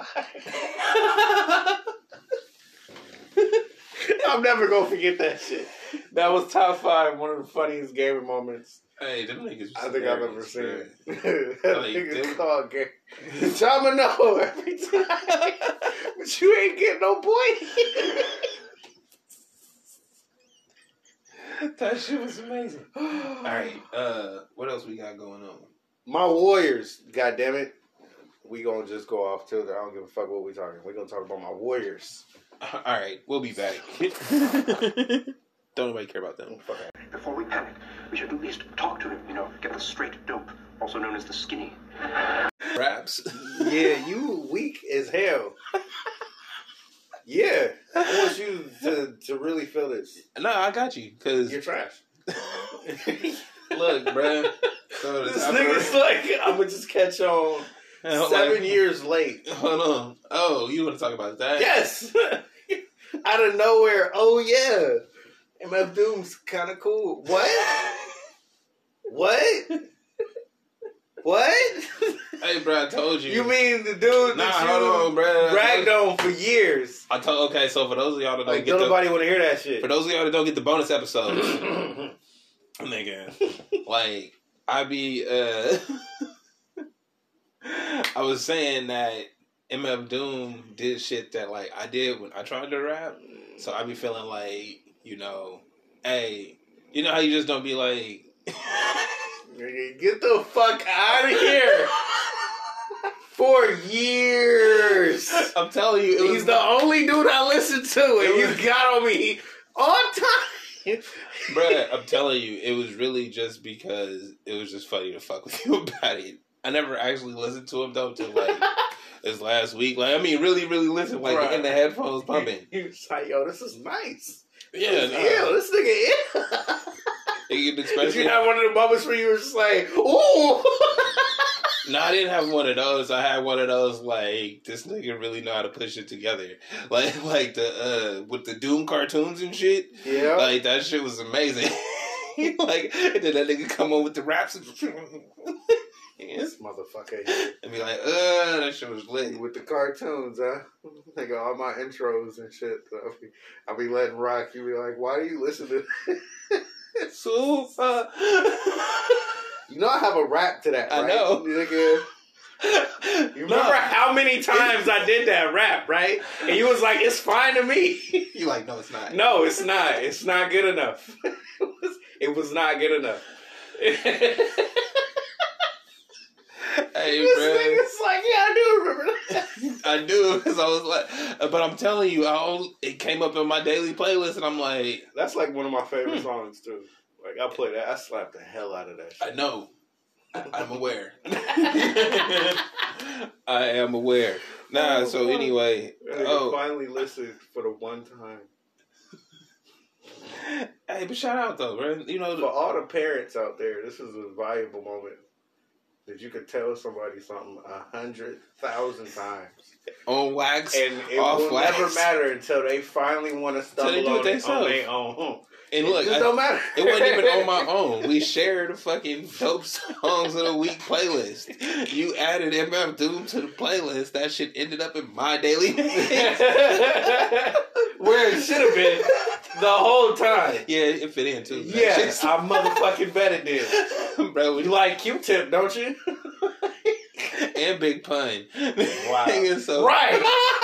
I'm never gonna forget that shit. That was top five, one of the funniest gaming moments Hey, them niggas. I think I've ever seen. Bruh. That Like, nigga them- called game. Domino every time. But you ain't getting no point. That shit was amazing. All right, uh, what else we got going on? My Warriors, goddammit. We gonna just go off till I don't give a fuck what we talking. We gonna talk about my Warriors. All right, we'll be back. Don't nobody care about them. Fuck. Before we panic, we should at least talk to him, you know, get the straight dope, also known as the skinny. Raps. Yeah, you weak as hell. Yeah, I want you to, to really feel this. No, I got you. Cause You're trash. look, bruh. So This nigga's like, I'm gonna just catch on seven years late. Hold on. Oh, you want to talk about that? Yes! Out of nowhere, oh yeah. M F Doom's kind of cool. What? What? What? Hey, bro, I told you. You mean the dude Nah, that you hold on, bro. dragged on for years? I told. Okay, so for those of y'all that don't Like, get don't the, nobody want to hear that shit. for those of y'all that don't get the bonus episodes, nigga, like I be, uh, I was saying that M F Doom did shit that like I did when I tried to rap, so I be feeling like, you know, hey, you know how you just don't be like. Nigga, get the fuck out of here. For years. I'm telling you, it He's was the only dude I listen to, and It you was- got on me on time. Bruh, I'm telling you, it was really just because it was just funny to fuck with you about it. I never actually listened to him though till like this last week. Like, I mean, really, really listen, like Bruh. in the headphones pumping. He was like, yo, this is nice. Yeah, This is nah. ill. This nigga ill. You can Did especially. you have one of the moments where you were just like, ooh? No, I didn't have one of those. I had one of those like this nigga really know how to push it together, like like the uh with the Doom cartoons and shit. Yeah. Like that shit was amazing. Like, and then that nigga come on with the raps and, This motherfucker and be like, uh, that shit was lit. with the cartoons, huh? Nigga, all my intros and shit. I'll be, I'll be letting rock. You be like, why do you listen to Super. You know I have a rap to that, I right? know. Nigga, You remember No. how many times I did that rap, right? And you was like, it's fine to me. You like, no, it's not. No, it's not. It's not good enough. It was, it was not good enough. Hey, This bro. nigga's like, yeah, I do remember that. I do, because I was like, but I'm telling you, I always, it came up in my daily playlist, and I'm like, That's like one of my favorite songs, too. Like, I play that. I slap the hell out of that shit. I know. I, I'm aware. I am aware. Nah, Oh, so fuck. anyway. I Oh, finally listened for the one time. hey, but shout out, though, bro. You know, For all the parents out there, this is a valuable moment that you could tell somebody something a hundred thousand times. on wax, And it off will wax. never matter until they finally want to Till they stumble do it on, it, on themselves. their own. And It look, just I- don't matter. it wasn't even on my own. We shared a fucking dope songs of the week playlist. You added M F Doom to the playlist. That shit ended up in my daily mix. Where it should have been the whole time. Yeah, it fit in too. That Yeah, shit's- I motherfucking bet it did. bro. You like Q-Tip, don't you? And Big Pun. Wow. Nigga, so, Right.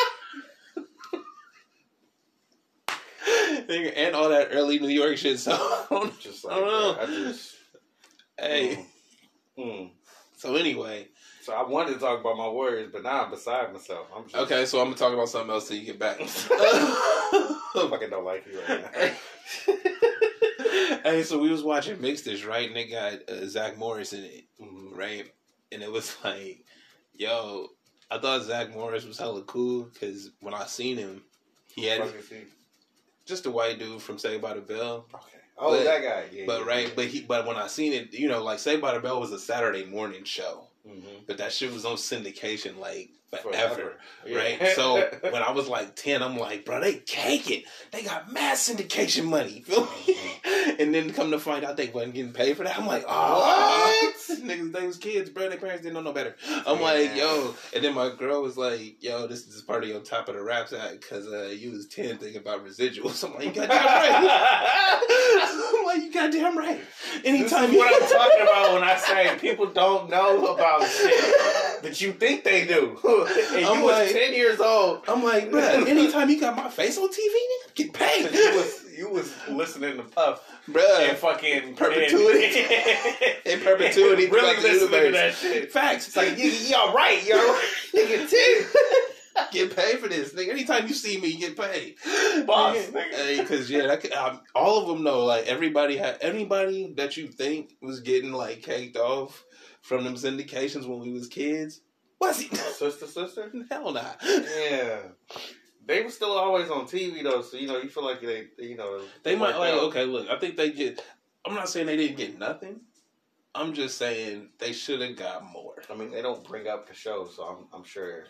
Nigga, and all that early New York shit. So I don't, Just I like don't know. that. I just. Hey, Mm. Mm. so anyway, So I wanted to talk about my Warriors, but now I'm beside myself. I'm just. okay. So I'm gonna talk about something else till you get back. I fucking don't like you right now. Hey, so we was watching Mixed-ish, right? And it got uh, Zach Morris in it, Mhm. right? And it was like, yo, I thought Zach Morris was hella cool because when I seen him, he had Fucking see. just a white dude from Saved by the Bell. Okay. Oh, But- that guy. Yeah. But yeah, right, yeah. but he, but when I seen it, you know, like Saved by the Bell was a Saturday morning show, Mhm. but that shit was on syndication like forever, Forever. Yeah. right? So when I was like ten, I'm like, bro, they cake it. They got mad syndication money, feel me? And then come to find out they wasn't getting paid for that. I'm like, oh, niggas, they was kids, bro. Their parents didn't know no better. I'm like, yo, and then my girl was like, yo, this is part of your Top of the Raps act because uh, you was ten thinking about residuals. I'm like, you goddamn right. I'm like, you goddamn right. This Anytime is what I'm talking about when I say people don't know about shit, but you think they do. And I'm you was like- ten years old. I'm like, bro, anytime you got my face on T V, nigga, get paid. You was you was listening to Puff and Bruh, fucking perpetuity. In perpetuity really throughout the listening to universe. that shit. Facts. It's like you, y'all right, yo, nigga, ten. Get paid for this, nigga. Anytime you see me, you get paid. Boss, Nigga. nigga. Hey, cause yeah, that could, um, all of them know. Like everybody had anybody that you think was getting like caked off from them syndications when we was kids. Was he? Sister, sister. Hell nah. Yeah. They were still always on T V though, so you know you feel like they, you know, They might worked like out. okay. Look, I think they get. I'm not saying they didn't get nothing. I'm just saying they should have got more. I mean, they don't bring up the show, so I'm, I'm sure.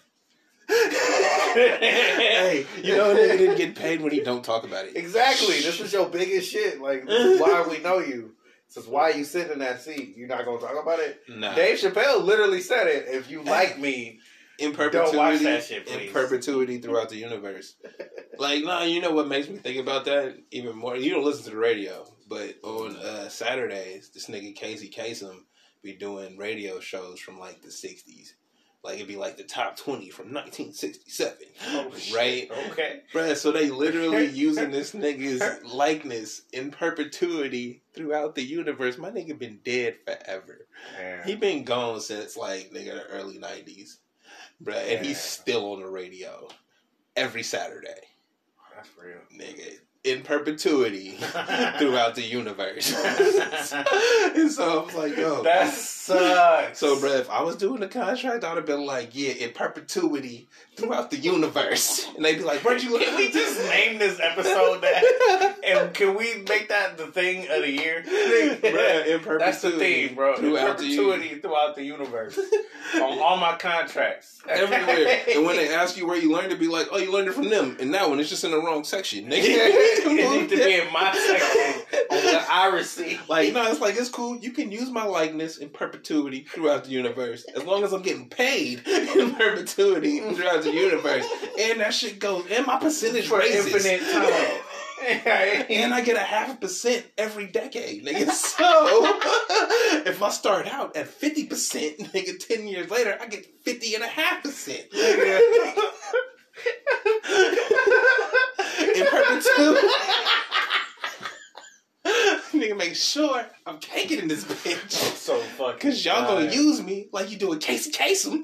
Hey, you know, nigga didn't get paid when he don't talk about it. Exactly. This is your biggest shit. Like, this is why we know you. This is why you sit in that seat. You're not gonna talk about it. Nah. Dave Chappelle literally said it. If you like me, in perpetuity, Don't watch that shit, in please. perpetuity throughout the universe. Like, nah, you know what makes me think about that even more? You don't listen to the radio, but on uh, Saturdays, this nigga Casey Kasem be doing radio shows from like the sixties. Like, it'd be like the top twenty from nineteen sixty-seven. oh, shit. Right? Okay. Bruh, so they literally using this nigga's likeness in perpetuity throughout the universe. My nigga been dead forever. Yeah. He been gone since like nigga the early nineties, bruh, and he's Yeah. still on the radio every Saturday, That's real. nigga, in perpetuity throughout the universe. And so I was like, yo, That sucks. so bruh, if I was doing the contract, I'd have been like, yeah, in perpetuity throughout the universe, and they'd be like, where'd you Can we just name this episode that? And can we make that the thing of the year? Bruh, in perpetuity That's the theme, bro. In throughout the perpetuity throughout the universe. On all my contracts. everywhere. And when they ask you where you learned it, be like, oh, you learned it from them. And that one, it's just in the wrong section, nigga. It needs to be in my section on what I receive. Like, no, it's like, it's cool. You can use my likeness in perpetuity throughout the universe. As long as I'm getting paid in perpetuity throughout the universe. And that shit goes, and my percentage For raises. infinite time. And I get a half a percent every decade, nigga. So if I start out at fifty percent, nigga, ten years later, I get fifty and a half percent. In perpetuity. Nigga, make sure I'm caking in this bitch. So fucking. Cause y'all gonna use me like you do a Casey Kasem.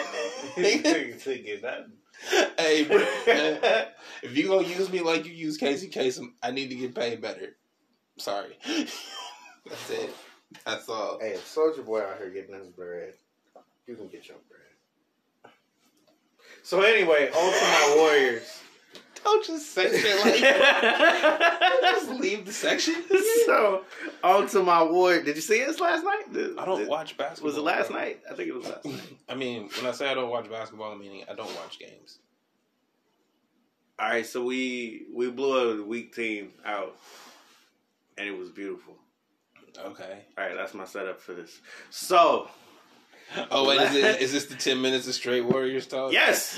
Hey, bro, if you gonna use me like you use Casey Kasem, I need to get paid better. Sorry. That's it. That's all. Hey, if Soulja Boy out here getting his bread, you can get your bread. So anyway, on to my Warriors. Don't just say shit like that. Just leave the section. So, on to my Warriors. Did you see this last night? Did, I don't did, watch basketball. Was it last night? I think it was last night. I mean, when I say I don't watch basketball, meaning I don't watch games. All right, so we we blew a weak team out, and it was beautiful. Okay. All right, that's my setup for this. So, oh wait, is, it, is this the ten minutes of straight Warriors talk? Yes.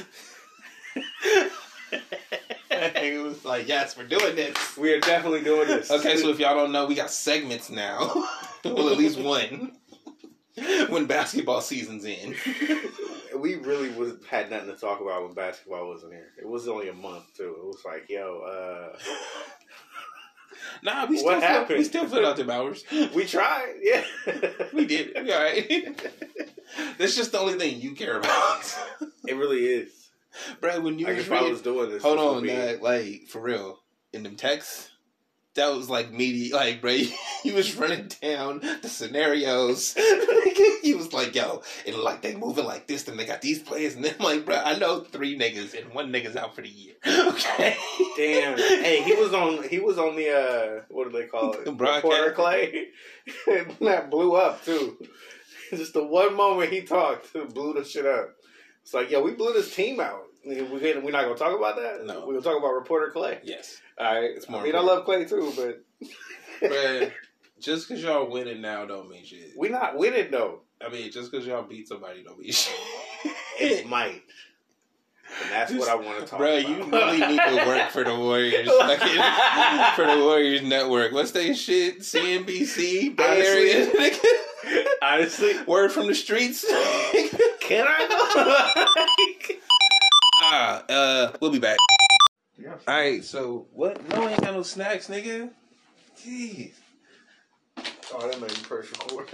It was like, yes, we're doing this. We are definitely doing this. Okay, so if y'all don't know, we got segments now. Well, at least one. When basketball season's in. We really was had nothing to talk about when basketball wasn't here. It was only a month too. It was like, yo, uh Nah, we still what filled, happened? we still filled out them hours. We tried, yeah. We did. We all right. That's just the only thing you care about. It really is. Bro, when you Like was if I reading, was doing this, hold this would on, be- nah, like for real, in them texts, that was like meaty. Like, bro, you was running down the scenarios. He was like, yo, and like they moving like this, then they got these players, and then I'm like, bro, I know three niggas, and one nigga's out for the year. Okay, Damn. Hey, he was on. He was on the uh, what do they call it? Broadcast. Reporter Clay. And that blew up too. Just the one moment he talked blew the shit up. It's like, yo, we blew this team out. We we're not gonna talk about that. No. We're gonna talk about Reporter Clay. yes, All right. It's more I mean, I important. love Clay too, but bro. Just because y'all winning now don't mean shit. we not winning though. I mean, just because y'all beat somebody don't mean shit. It might. And that's what I want to talk Bro, about. you really need to work for the Warriors. Fucking, for the Warriors Network. What's that shit? C N B C? Bay Area? Honestly, Word from the streets? can I go? ah, uh, we'll be back. Alright, so what? No, I ain't got no snacks, nigga. Jeez. Oh, that made me press record.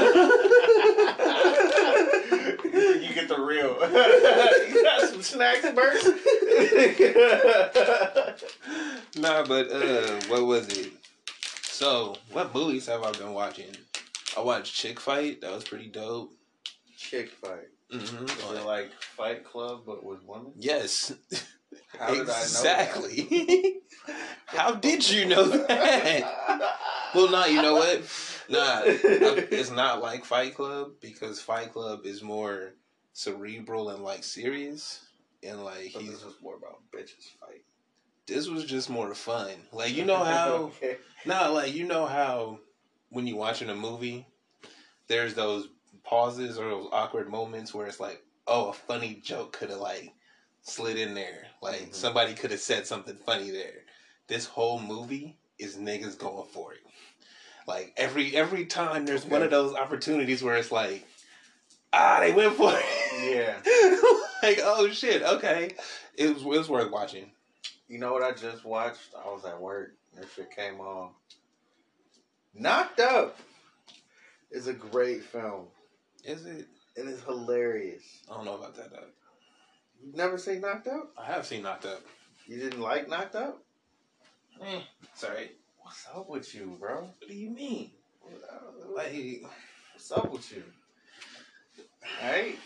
You get the real. You got some snacks, Bert? Nah, but, uh, what was it? So, what movies have I been watching? I watched Chick Fight. That was pretty dope. Chick fight. Mm-hmm. Is it like Fight Club but with women? Yes. How did exactly. I know that? How did you know that? Well, nah, you know what? Nah, it's not like Fight Club because Fight Club is more cerebral and like serious, and like So he's. this is more about bitches fight. This was just more fun. Like, you know how? Okay. Nah, like you know how when you watching a movie, there's those pauses or those awkward moments where it's like, oh, a funny joke could have like slid in there. Like Mhm. somebody could have said something funny there. This whole movie is niggas going for it. Like every every time there's one of those opportunities where it's like, ah, they went for it. Yeah. Like, oh shit, okay. It was it was worth watching. You know what I just watched? I was at work. That shit came on. Knocked Up is a great film. Is it? It is hilarious. I don't know about that though. You've never seen Knocked Up? I have seen Knocked Up. You didn't like Knocked Up? Eh, sorry. What's up with you, bro? What do you mean? Like, What's up with you? Hey,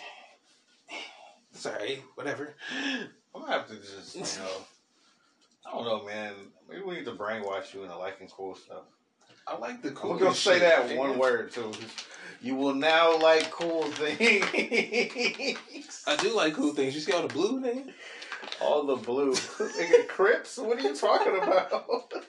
sorry, whatever. I'm gonna have to just, you know, I don't know, man. Maybe we need to brainwash you into liking cool stuff. I like the I'm cool. gonna say shit, that nigga. one word too. You will now like cool things. I do like cool things. You see all the blue, nigga? All the blue. Nigga, Crips? What are you talking about?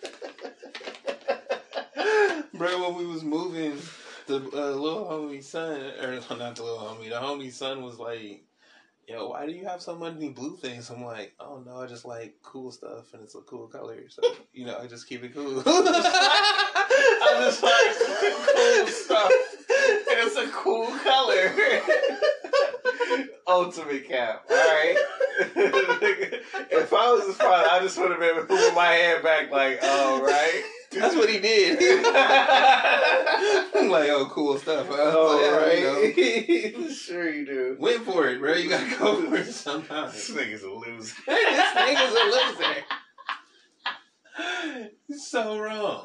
Bro, when we was moving, the uh, little homie's son, or not the little homie, the homie's son was like, yo, why do you have so many blue things? I'm like, oh no, I just like cool stuff and it's a cool color. So, you know, I just keep it cool. I just like cool stuff. And it's a cool color. Ultimate cap. Alright. If I was a spot, I just would have been moving my head back like, oh, right? That's what he did. I'm like, oh, cool stuff. Huh? Oh, like, right. You know. Sure you do. Went for it, bro. You gotta go for it sometimes. This nigga's a loser. This nigga's a loser. He's so wrong.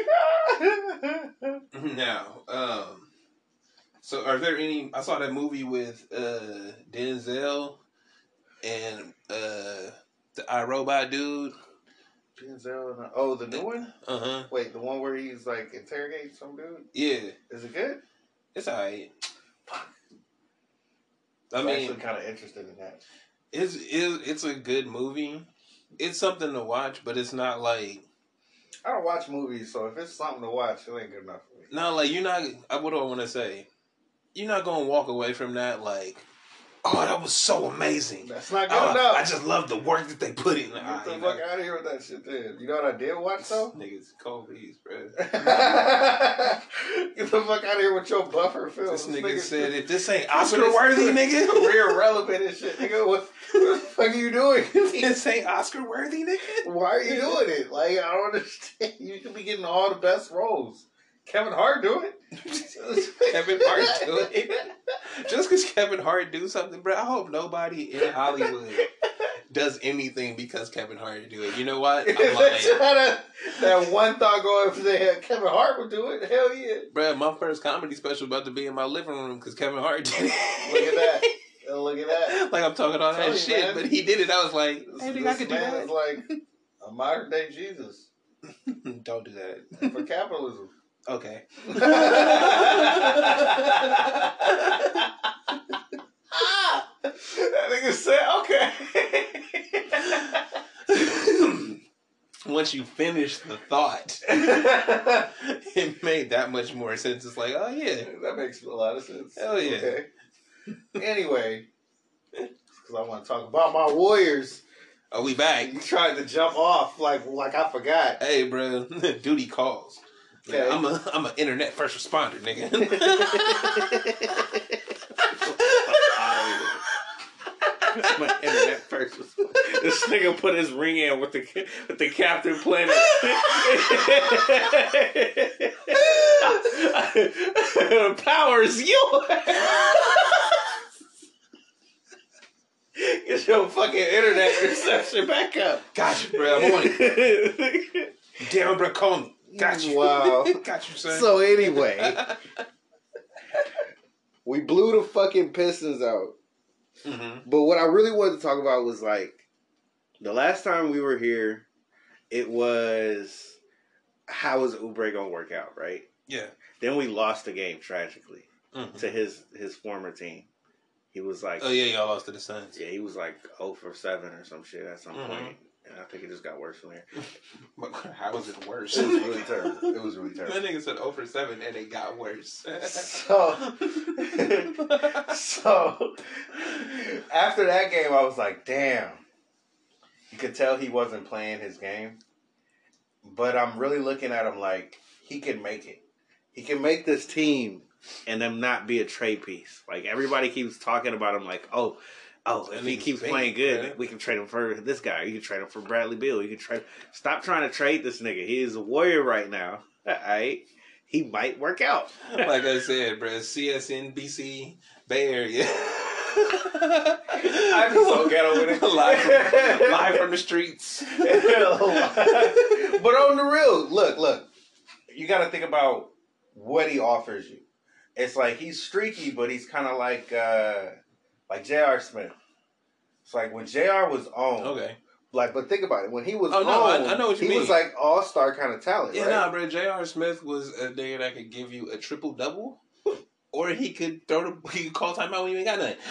Now, um, so are there any? I saw that movie with uh, Denzel and uh, the iRobot dude. Denzel and, oh, the new one? Uh huh. Wait, the one where he's like interrogating some dude? Yeah, Is it good? it's alright. I I'm mean, actually kind of interested in that. it's it's it's a good movie. It's something to watch, but it's not like I don't watch movies, so if it's something to watch, it ain't good enough for me. no, like you're not. What do I want to say? You're not gonna walk away from that like, oh, that was so amazing. That's not good Oh, enough. I just love the work that they put in. Get Ah, the you fuck know, out of here with that shit, then. You know what I did watch though? niggas cold bees, bro. Get the fuck out of here with your buffer film. This nigga said, if this ain't Oscar worthy, nigga, career relevant and shit, nigga. What, what the fuck are you doing? this ain't Oscar worthy, nigga. Why are you doing it? Like, I don't understand. You could be getting all the best roles. Kevin Hart do it. Kevin Hart do it. Just because Kevin Hart do something, bro, I hope nobody in Hollywood does anything because Kevin Hart do it. You know what? I'm lying. that, that one thought going if they had Kevin Hart would do it. Hell yeah. Bro, my first comedy special about to be in my living room because Kevin Hart did it. Look at that. Look at that. Like I'm talking all Tell that you, shit, man. but he did it. I was like, hey, This, nigga, I this could do man that. is like a modern day Jesus Don't do that. for capitalism. Okay. That nigga said, okay. Once you finish the thought, it made that much more sense. It's like, oh yeah, That makes a lot of sense. Hell yeah. Okay. Anyway, because I want to talk about my Warriors. are we back? You tried to jump off like like I forgot. Hey, bro, duty calls. Okay. I'm a I'm an internet first responder, nigga. My internet first. This nigga put his ring in with the with the Captain Planet. The power is yours. Get your fucking internet reception back up. Gotcha, bro. I'm on it. Damn, bro, call me. Got you. Wow. Got you, son. So anyway, we blew the fucking Pistons out. Mm-hmm. But what I really wanted to talk about was like the last time we were here, it was how is Oubre gonna work out, right? Yeah. Then we lost the game tragically Mm-hmm. to his his former team. He was like, Oh yeah, y'all lost to the Suns. yeah, he was like zero for seven or some shit at some Mhm. point. And I think it just got worse from there. But how was it worse? It was really terrible. It was really That terrible. nigga said oh for seven and it got worse. So, so after that game, I was like, damn. You could tell he wasn't playing his game. But I'm really looking at him like he can make it. He can make this team and them not be a trade piece. Like everybody keeps talking about him like, oh, oh, if That he nigga's keeps big, playing good, man. we can trade him for this guy. You can trade him for Bradley Beal. You can trade. Stop trying to trade this nigga. He is a Warrior right now. All right. He might work out. Like I said, bro, C S N B C Bay Area. I'm so ghetto with it. live, from, live from the streets. But on the real, look, look. You got to think about what he offers you. It's like he's streaky, but he's kind of like uh, like J R. Smith. It's like when J R was on. Okay. Like, but think about it. When he was Oh, no, on, I- I know what you he mean. was like all star kind of talent. Yeah, right? nah, bro. J R. Smith was a nigga that could give you a triple double, or he could throw the he could call timeout when you ain't got nothing.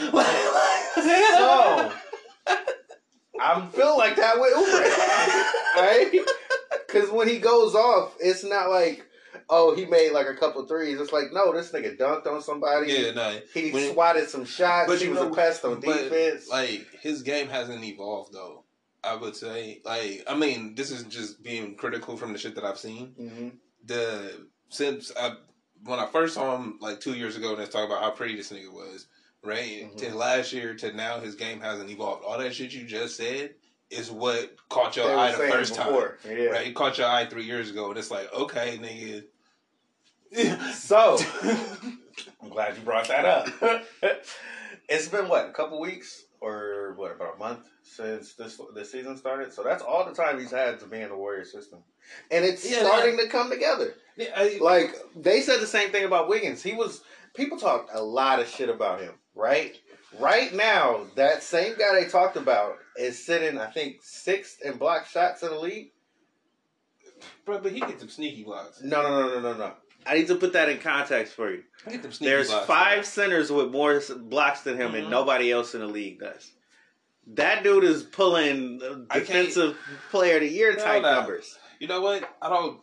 So I'm feeling like that with Oubre, right? Because when he goes off, it's not like oh, he made like a couple threes. It's like, no, this nigga dunked on somebody. Yeah, no. He When- swatted some shots. But he you was know, a pest on but, defense. Like, his game hasn't evolved, though. I would say. Like, I mean, this is just being critical from the shit that I've seen. mm-hmm. The since I when I first saw him like two years ago, and let's talk about how pretty this nigga was, right? Mhm. To last year to now, his game hasn't evolved. All that shit you just said is what caught your They were eye the saying first before. time, Yeah. right? It caught your eye three years ago, and it's like, okay, nigga. So, I'm glad you brought that up. It's been, what, a couple weeks? Or, what, about a month since this this season started? So that's all the time he's had to be in the Warriors system. And it's Yeah, starting that- to come together. Yeah, I, Like, they said the same thing about Wiggins. He was, people talked a lot of shit about him, right? Right now, that same guy they talked about is sitting, I think, sixth in block shots in the league. bro, but he get them sneaky blocks. No, no, no, no, no, no. I need to put that in context for you. He get them sneaky There's blocks. five centers with more blocks than him, Mhm. and nobody else in the league does. That dude is pulling I can't- defensive player of the year No, type no. numbers. You know what? I don't.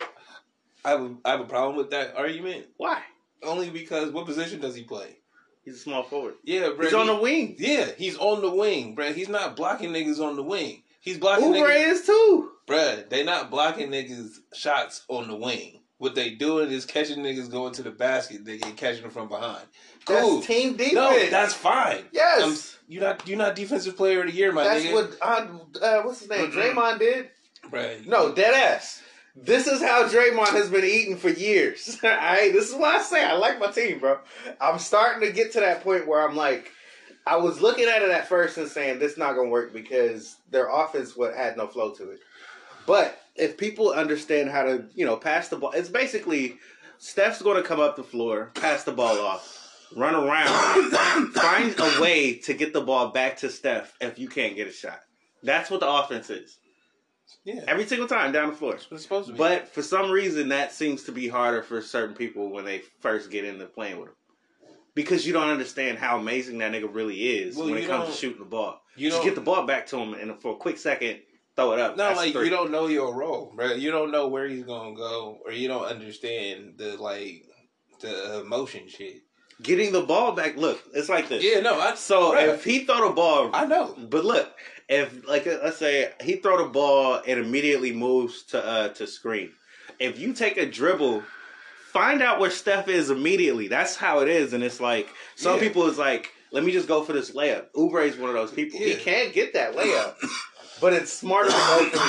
I have a, I have a problem with that argument. Why? Only because what position does he play? He's a small forward. Yeah, bro. He's on he- the wing. Yeah, he's on the wing, bro. He's not blocking niggas on the wing. He's blocking Oubre niggas. is too. Bruh, they not blocking niggas shots on the wing. What they doing is catching niggas going to the basket. They get catching them from behind. Cool. That's team defense. No, that's fine. Yes. Um, you not you not defensive player of the year, my That's nigga. what uh, uh, what's his name? Draymond did. Bruh, No, dead ass. This is how Draymond has been eating for years. Alright, this is why I say I like my team, bro. I'm starting to get to that point where I'm like, I was looking at it at first and saying this not gonna work because their offense what had no flow to it. But if people understand how to, you know, pass the ball, it's basically Steph's going to come up the floor, pass the ball off, run around, find a way to get the ball back to Steph if you can't get a shot. That's what the offense is. yeah, Every single time down the floor. that's what it's supposed to be. But for some reason, that seems to be harder for certain people when they first get into playing with him. Because you don't understand how amazing that nigga really is Well, when it you comes to don't- shooting the ball. you Just don't- get the ball back to him and for a quick second, throw it up. No, That's like three. you don't know your role, bro. You don't know where he's gonna go, or you don't understand the like the emotion shit. Getting the ball back. Look, it's like this. Yeah, no, I So bruh, if he throw the ball, I know. but look, if like let's say he throw the ball and immediately moves to uh to screen. If you take a dribble, find out where Steph is immediately. That's how it is, and it's like some Yeah. people is like, let me just go for this layup. Oubre is one of those people. Yeah. He can't get that layup. But it's smarter to go for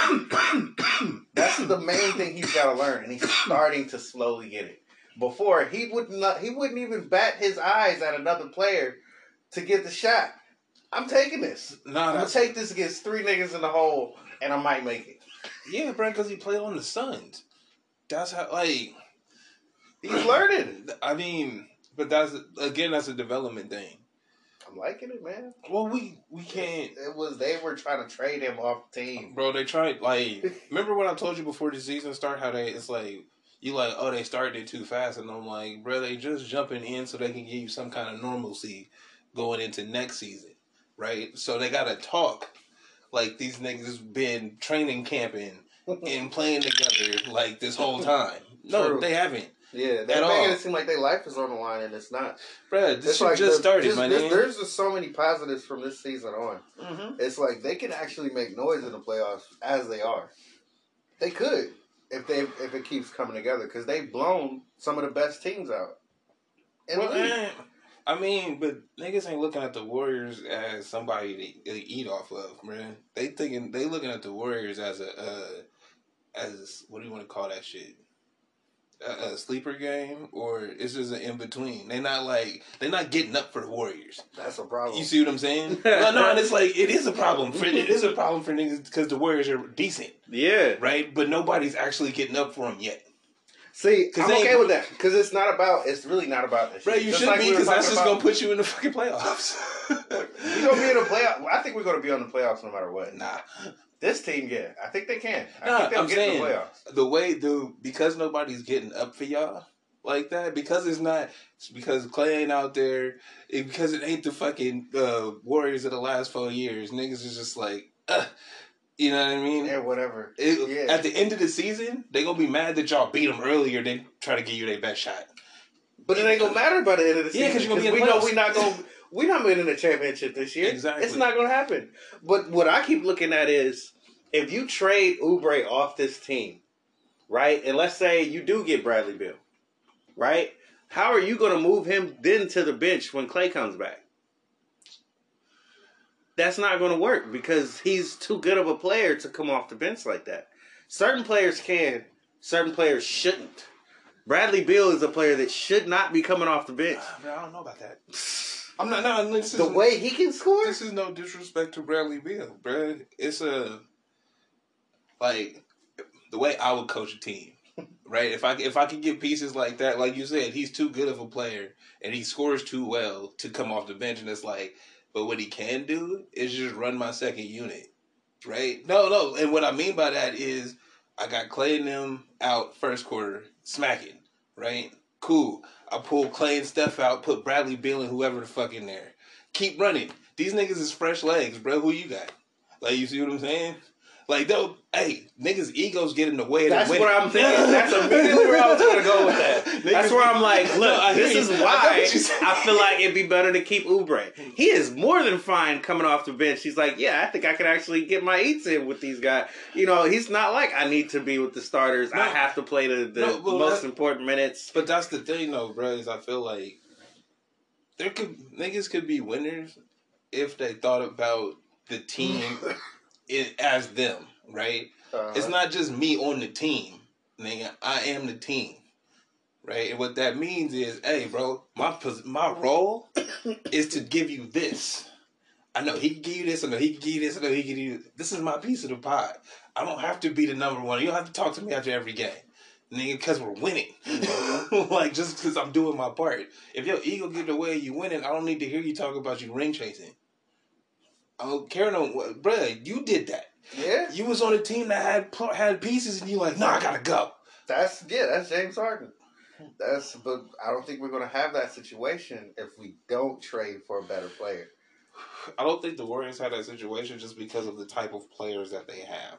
the three. That's the main thing he's got to learn, and he's starting to slowly get it. Before he would not, he wouldn't even bat his eyes at another player to get the shot. I'm taking this. No, I'm gonna that's take this against three niggas in the hole, and I might make it. yeah, bro. Because he played on the Suns. That's how like He's learning. I mean, but that's again that's a development thing. I'm liking it, man. Well, we we can't. It was they were trying to trade him off the team. Bro, they tried, like, remember what I told you before the season started, how they, it's like, you like, oh, they started it too fast, and I'm like, bro, they just jumping in so they can give you some kind of normalcy going into next season, right? So they gotta talk like these niggas been training camping and playing together, like, this whole time. No, True. they haven't. Yeah, they're At making all. it seem like their life is on the line, and it's not. Bro, this It's shit like just the- started, just- my this- nigga. There's just so many positives from this season on. Mm-hmm. It's like they can actually make noise in the playoffs as they are. They could if they if it keeps coming together because they've blown some of the best teams out. in the Well, league. eh, I mean, but niggas ain't looking at the Warriors as somebody to, to eat off of, man. They thinking they looking at the Warriors as a uh, as what do you want to call that shit? A, a sleeper game, or it's just an in between. They not like they not getting up for the Warriors. That's a problem. You see what I'm saying? no, no, and it's like it is a problem for it is a problem for niggas because the Warriors are decent, Yeah. right? But nobody's actually getting up for them yet. See, 'Cause I'm they- okay with that because it's not about. It's really not about this. Right, shit. you Just should like be we were because that's talking just about- gonna put you in the fucking playoffs. We're gonna be in the playoffs. I think we're gonna be on the playoffs no matter what. Nah. This team, yeah, I think they can. I Nah, think they'll I'm get saying in the playoffs. the way the because nobody's getting up for y'all like that because it's not it's because Clay ain't out there it, because it ain't the fucking uh, Warriors of the last four years. Niggas is just like, uh, You know what I mean? Yeah, whatever. It, yeah. At the end of the season, they gonna be mad that y'all beat them earlier than try to give you their best shot. But it ain't gonna matter by the end of the Yeah, season. 'cause you're gonna be in we the know playoffs. we not gonna we not winning the championship this year. Exactly. It's not gonna happen. But what I keep looking at is if you trade Oubre off this team, right? And let's say you do get Bradley Beal, right? How are you gonna move him then to the bench when Klay comes back? That's not going to work because he's too good of a player to come off the bench like that. Certain players can, certain players shouldn't. Bradley Beal is a player that should not be coming off the bench. But I don't know about that. I'm not. No, this is, The way he can score? This is no disrespect to Bradley Beal, bro. It's a like the way I would coach a team, right? If I if I could get pieces like that, like you said, he's too good of a player and he scores too well to come off the bench, and it's like. But what he can do is just run my second unit, right? No, no. And what I mean by that is I got Klay and them out first quarter, smacking, right? Cool. I pull Klay and Steph out, put Bradley Beal and whoever the fuck in there. Keep running. These niggas is fresh legs, bro. Who you got? Like, you see what I'm saying? Like, though, hey, niggas' egos get in the way of That's the what I'm thinking. That's immediately where I was going to go with that. That's where I'm like, look, No, I hear this you. is I know why what you're saying. I feel like it'd be better to keep Oubre. He is more than fine coming off the bench. He's like, yeah, I think I can actually get my eats in with these guys. You know, he's not like, I need to be with the starters. No. I have to play the, the No, but most I- important minutes. But that's the thing, though, bro, is I feel like there could niggas could be winners if they thought about the team it, as them, right? Uh-huh. It's not just me on the team, nigga. I am the team, right? And what that means is, hey, bro, my pos- my role is to give you this. I know he can give you this. I know he can give you this. I know he can give you this. This is my piece of the pie. I don't have to be the number one. You don't have to talk to me after every game. Nigga, because we're winning. Like, just because I'm doing my part. If your ego get in the way of you winning, I don't need to hear you talk about you ring chasing. I don't care no what. Bruh, you did that. Yeah, You was on a team that had pl- had pieces and you like, nah, I gotta go. that's yeah, that's James Harden. That's but I don't think we're gonna have that situation if we don't trade for a better player. I don't think the Warriors had that situation just because of the type of players that they have.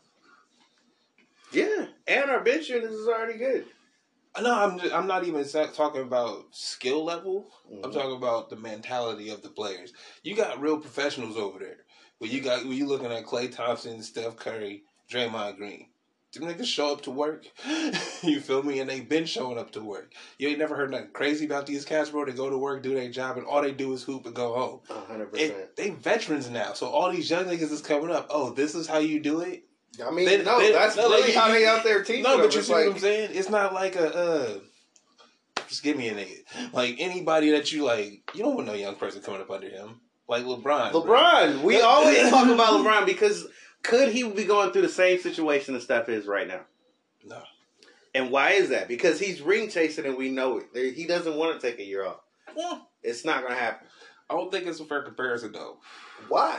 Yeah, and our bench unit is already good. No, I'm just, I'm not even sa- talking about skill level. Mm-hmm. I'm talking about the mentality of the players. You got real professionals over there. When you got when you looking at Klay Thompson, Steph Curry, Draymond Green. Them niggas show up to work. You feel me? And they been showing up to work. You ain't never heard nothing crazy about these cats, bro. They go to work, do their job, and all they do is hoop and go home. A hundred And percent. they veterans now. So all these young niggas is coming up. Oh, this is how you do it? I mean, They- no, they- that's no, really like, how you- they out there teaching. No, them. but you It's see like, what I'm saying? It's not like a, uh, just give me a nigga. Like, anybody that you, like, you don't want no young person coming up under him. Like LeBron. bro. LeBron. We always talk about LeBron because could he be going through the same situation that Steph is right now? No. And why is that? Because he's ring chasing and we know it. There- He doesn't want to take a year off. Yeah. It's not going to happen. I don't think it's a fair comparison, though. why?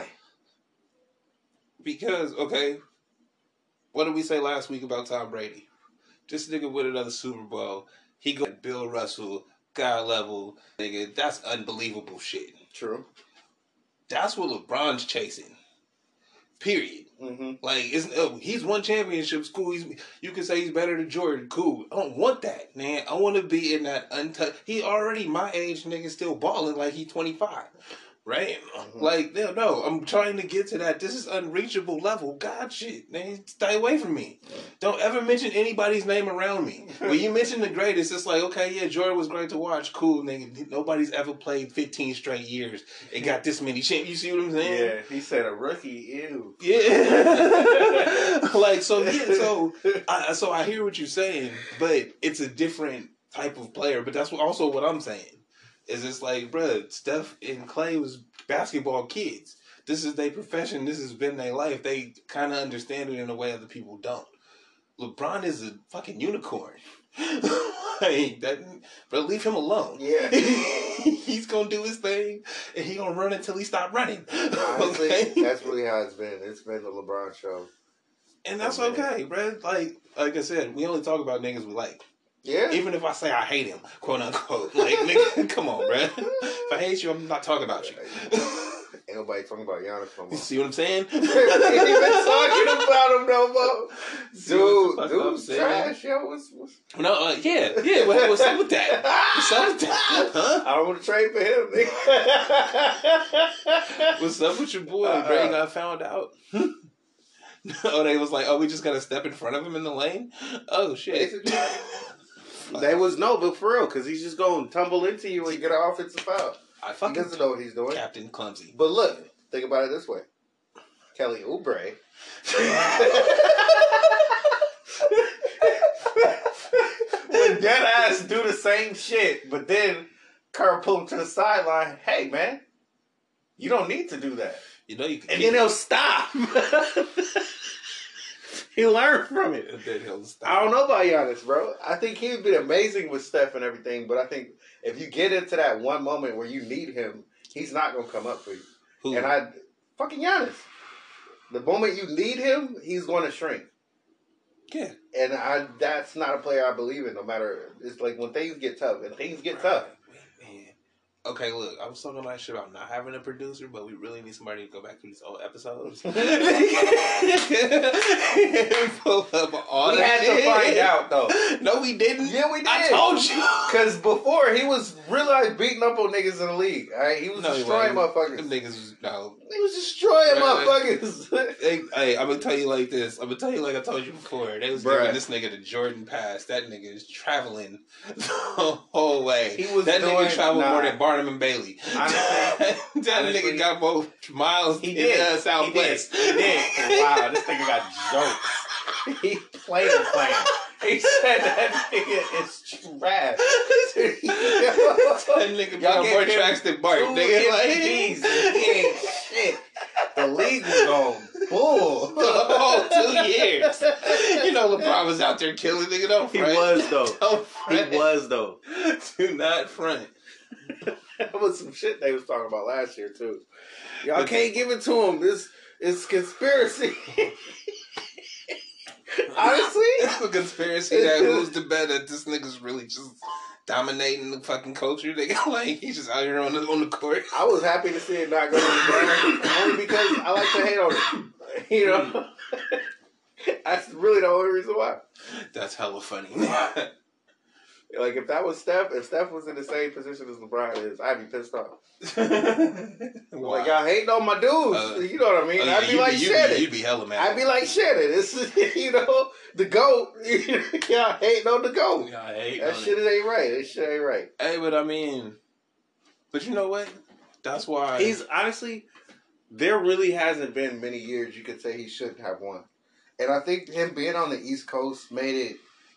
Because, okay, what did we say last week about Tom Brady? This nigga win another Super Bowl. He go Bill Russell, God level. Nigga, that's unbelievable shit. True. That's what LeBron's chasing. Period. Mm-hmm. Like, it's, oh, he's won championships. Cool. He's, you can say he's better than Jordan. Cool. I don't want that, man. I want to be in that untouched. He already my age, nigga, still balling like he twenty-five. Right? Mhm. Like, no, no, I'm trying to get to that. This is unreachable level. God, shit, man. Stay away from me. Don't ever mention anybody's name around me. When you mention the greatest, it's like, okay, yeah, Jordan was great to watch. Cool, nigga. Nobody's ever played fifteen straight years and got this many champions. You see what I'm saying? Yeah, he said a rookie. Ew. Yeah. Like, so, yeah, so I, so I hear what you're saying, but it's a different type of player. But that's what, also what I'm saying. Is it's like, bruh, Steph and Klay was basketball kids. This is their profession. This has been their life. They kind of understand it in a way other people don't. LeBron is a fucking unicorn. Like, that, bro, leave him alone. Yeah. He's gonna do his thing, and he gonna run until he stop running. Honestly, Okay? that's really how it's been. It's been the LeBron show. And that's okay, bro. Like, like I said, we only talk about niggas we like. Yeah. Even if I say I hate him, quote unquote. Like, nigga, come on, bro. If I hate you, I'm not talking about you. Ain't nobody talking about Giannis no You more. see what I'm saying? Ain't even talking about him no more. See what Dude, the fuck I'm dude's saying? trash, yo. What's, what's... No, uh, yeah, yeah. What, what's up with that? What's up with that? Huh? I don't want to trade for him, nigga. What's up with your boy? Uh-uh. Bray got found out. Oh, they was like, oh, we just gotta step in front of him in the lane. Oh shit. Basically. They was no, but for real, because he's just going to tumble into you when you get an offensive foul. I He fucking doesn't know what he's doing. Captain Clumsy. But look, think about it this way. Kelly Oubre. When dead ass do the same shit, but then Kerr pull him to the sideline. Hey, man, you don't need to do that. You know you can. And keep then he'll stop. He learned from it. And then he'll stop. I don't know about Giannis, bro. I think he'd been amazing with Steph and everything, but I think if you get into that one moment where you need him, he's not going to come up for you. Who? And I, fucking Giannis. The moment you need him, he's going to shrink. Yeah. And I, that's not a player I believe in, no matter, it's like when things get tough, and things get tough. Man. Okay, look, I was talking about shit about not having a producer, but we really need somebody to go back to these old episodes. Pull up all We that had to shit. find out, though. No, we didn't. Yeah, we did. I told you. Because before, he was really like beating up on niggas in the league. All right? He was No, he destroying wasn't. motherfuckers. Them niggas was, no. He was destroying Right. motherfuckers. Hey, hey, I'm gonna tell you like this. I'm gonna tell you like I told you before. They was Bruh. giving this nigga the Jordan pass. That nigga is traveling the whole way. He was that doing- nigga traveled nah. more than Barnum and Bailey. Honestly, that honestly, nigga got more miles He in did. uh, Southwest. He did. He did. Wow, this nigga got jokes. He played and playing. He said that nigga is trash. That nigga Y'all got gave more him tracks than Bart. two Nigga, like, M V Ps and he ain't shit. The league was on bull. the whole two years. You know LeBron was out there killing nigga. Don't He front. was, though. Don't He front. was, though. Do not front. That was some shit they was talking about last year, too. Y'all can't give it to him. This is conspiracy. Honestly? It's a conspiracy that who's the bet that this nigga's really just dominating the fucking culture. They got like he's just out here on the on the court. I was happy to see it not go to LeBron, only because I like to hate on him. You know? That's really the only reason why. That's hella funny. Like, if that was Steph, if Steph was in the same position as LeBron is, I'd be pissed off. Wow. Like, y'all hating on my dudes. Uh, You know what I mean? Oh, yeah, I'd be you'd like, you'd shit be, it. you'd be hella mad. I'd be like, shit it. This is, you know, the GOAT. Y'all hating on the GOAT. Yeah, I hate That on shit it. ain't right. That shit ain't right. Hey, but I mean, but you know what? That's why He's honestly, there really hasn't been many years you could say he shouldn't have won. And I think him being on the East Coast made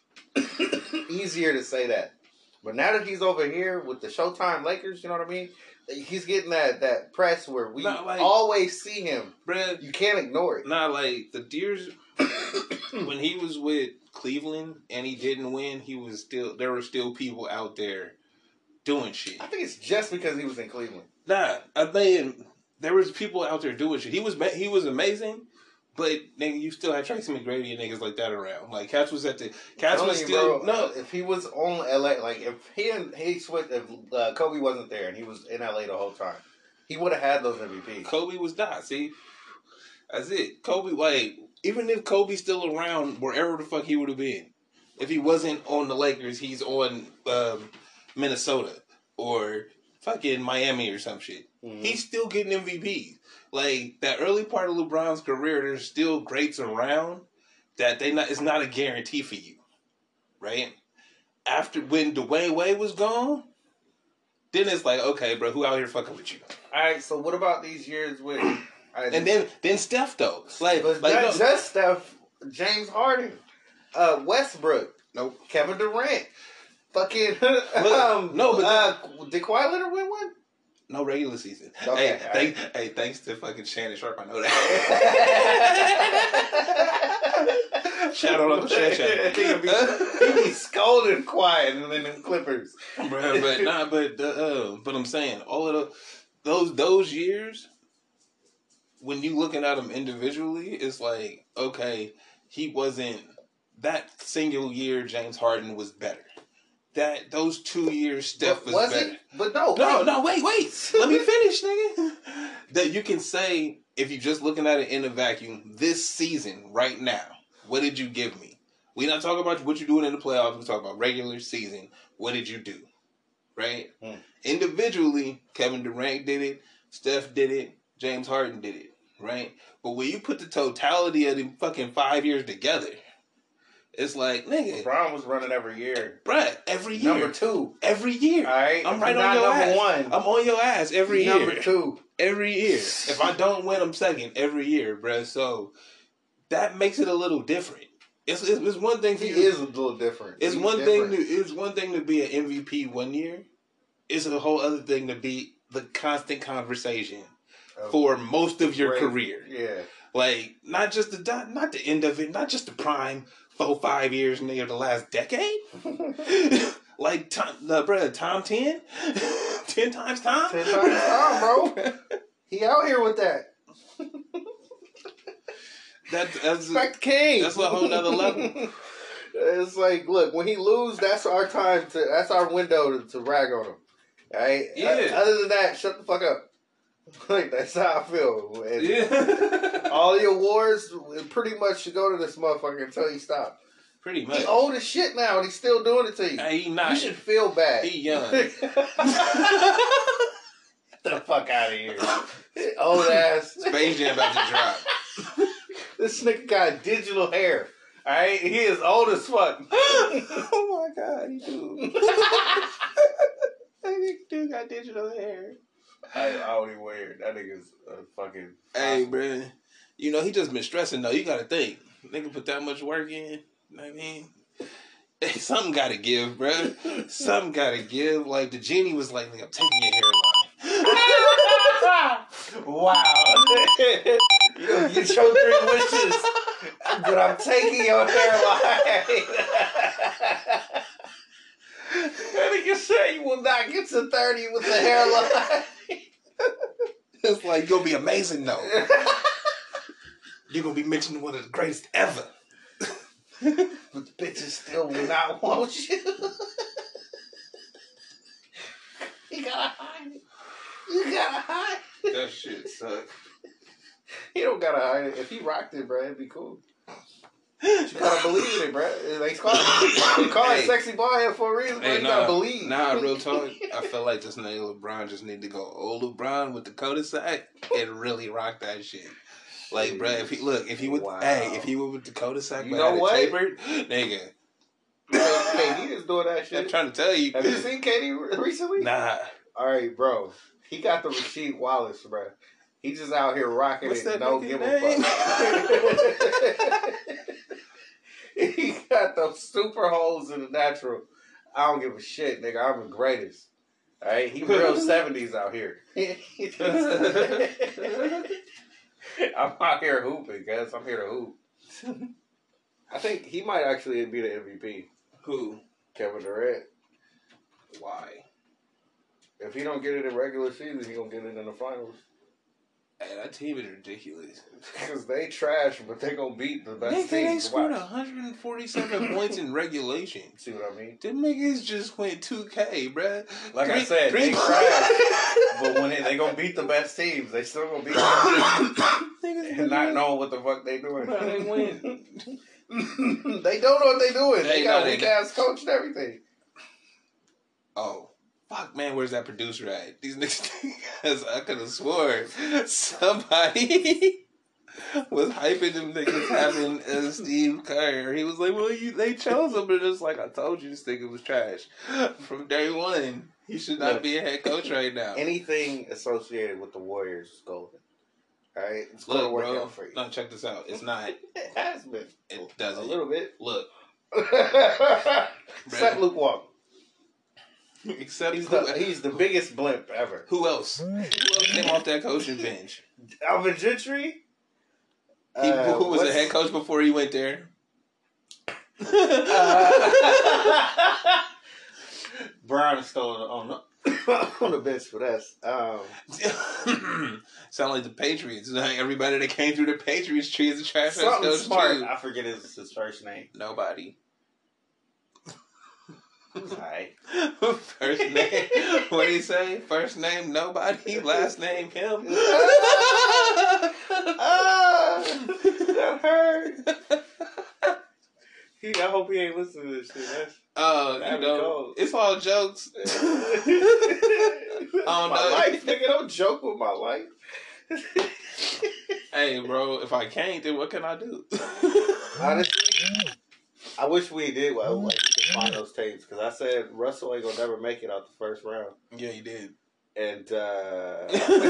it easier to say that. But now that he's over here with the Showtime Lakers, you know what I mean? He's getting that, that press where we Not like- always see him. bruh, You can't ignore it. not like the Deers when he was with Cleveland and he didn't win, he was still there were still people out there doing shit. I think it's just because he was in Cleveland. Nah, I think there was people out there doing shit. He was ma- he was amazing, but nigga, you still had Tracy McGrady and niggas like that around. Like Cats was at the Cats Telling was you, still bro, no. If he was on L A, like if he and he switched, if uh, Kobe wasn't there and he was in L A the whole time, he would have had those M V Ps. Kobe was not. See, that's it. Kobe, like even if Kobe's still around, wherever the fuck he would have been, if he wasn't on the Lakers, he's on um, Minnesota or fucking Miami or some shit. Mm-hmm. He's still getting M V Ps. Like that early part of LeBron's career, there's still greats around that they not. It's not a guarantee for you, right? After when Dwayne Wade was gone, then it's like, okay, bro, who out here fucking with you? All right, so what about these years with? And then then Steph though, like but like not no, just Steph, James Harden, uh, Westbrook, nope. Kevin Durant, fucking Look, um, no, but uh, did Kawhi Leonard win one? No regular season. Okay, hey, all thank, hey, thanks to fucking Shannon Sharp, I know that. Shout out Uncle Shan Shan. he be, he be scolding quiet and then them Clippers. Bruh, but nah, but uh, but I'm saying all of the, those those years, when you looking at them individually, it's like okay, he wasn't that single year. James Harden was better. that those two years Steph was, was better. it? But no, No, wait. no, wait, wait. Let me finish, nigga. That you can say, if you're just looking at it in a vacuum, this season, right now, what did you give me? We're not talking about what you're doing in the playoffs. We're talking about regular season. What did you do? Right? Hmm. Individually, Kevin Durant did it. Steph did it. James Harden did it. Right? But when you put the totality of the fucking five years together, it's like, nigga. LeBron was running every year. Bruh, every year. Number two. Every year. All right. I'm If right you're on not your number ass. one. I'm on your ass every year. Number two. Every year. If I don't win, I'm second every year, bruh. So that makes it a little different. It's, it's, it's one thing for He you. is a little different. It's He's one different. thing to it's one thing to be an M V P one year. It's a whole other thing to be the constant conversation Oh, for most of your great. career. Yeah. Like not just the not the end of it, not just the prime four five years, nigga, the last decade. Like Tom, uh, brother, Tom ten, ten times Tom, Ten times Tom, bro. He out here with that. That, that's Respect the king. That's a whole nother level. It's like, look, when he lose, that's our time to. That's our window to, to rag on him. All right. Yeah. Other than that, shut the fuck up. Like that's how I feel. And Yeah. all the awards pretty much should go to this motherfucker until he stops. Pretty much. He old as shit now, and he's still doing it to you. Hey, he not. You should feel bad. He young. Get the fuck out of here. Old ass. Space Jam about to drop. This nigga got digital hair. Alright? He is old as fuck. Oh my god, he do. That dude got digital hair. I, I don't even wear it. That nigga's a fucking. Hey, bro. You know, he just been stressing, though. You got to think. Nigga put that much work in. You know what I mean? Hey, something got to give, bro. Something got to give. Like, the genie was like, nigga, I'm taking your hairline. Wow. You gonna get your three wishes, but I'm taking your hairline. That nigga said you will not get to thirty with the hairline. It's like, you're going to be amazing, though. You're going to be mentioned one of the greatest ever. But the bitches still will not want you. You gotta hide it. You gotta hide it. That shit sucks. He don't gotta hide it. If he rocked it, bro, it'd be cool. You gotta believe in it, bro. They call it, they call Hey. it sexy ballhead for a reason, bro. Hey, You nah, gotta believe. nah, real talk. I feel like this nigga LeBron just need to go old LeBron with the cul-de-sac and really rock that shit. Like, bro, if he look, if he would, Wow. hey, if he would with the cul-de-sac, You but know had it what? tapered, nigga, K D is doing that I'm shit. trying to tell you. Have you seen K D recently? Nah, All right, bro. He got the Rasheed Wallace, bro. He just out here rocking What's it. that No nigga give name? a fuck. He got those super holes in the natural. I don't give a shit, nigga. I'm the greatest. All right, he real seventies out here. I'm out here hooping, guys. I'm here to hoop. I think he might actually be the M V P. who? Kevin Durant. Why? If he don't get it in regular season, he gonna get it in the finals. Hey, that team is ridiculous. Because they trash, but they gonna beat the best Nigga, they teams. scored Watch. one hundred forty-seven points in regulation. See what I mean? Them niggas just went two K, bruh. Like I Three- said, three- they trash. But when they, they gonna beat the best teams, they still gonna beat them. Niggas And not knowing what the fuck they doing. Bro, they win. They don't know what they doing. They They got know they weak do. ass coach and everything. Oh, fuck, man, where's that producer at? These niggas, I could have swore somebody was hyping them niggas having uh, Steve Kerr. He was like, well, you, they chose him, but it's like, I told you this nigga was trash. From day one, he should not Look, be a head coach right now. Anything associated with the Warriors is golden. Alright? It's Look, gonna work bro, out for you. no, check this out. It's not. It has been. It doesn't. A little bit. Look, Except Luke Walton. except He's who, the, he's the biggest blimp ever. who else? Who else came off that coaching bench? Alvin Gentry? He, Uh, who was the what's- head coach before he went there? Uh, Brian stole it on the, on the bench for that. Um, Sound like the Patriots. Like everybody that came through the Patriots tree is a trash ass something coach smart. too. I forget his, his first name. Nobody. Who's high? First name. What do you say? First name nobody. Last name him. Ah, that hurt. He, I hope he ain't listening to this shit. That's, Oh, that'd you be know, cold. it's all jokes. I don't my know. life, nigga. Don't joke with my life. Hey, bro, if I can't, then what can I do? Honestly, I wish we did. Well, like, we could find those tapes because I said Russell ain't gonna never make it out the first round, Yeah, you did. and uh,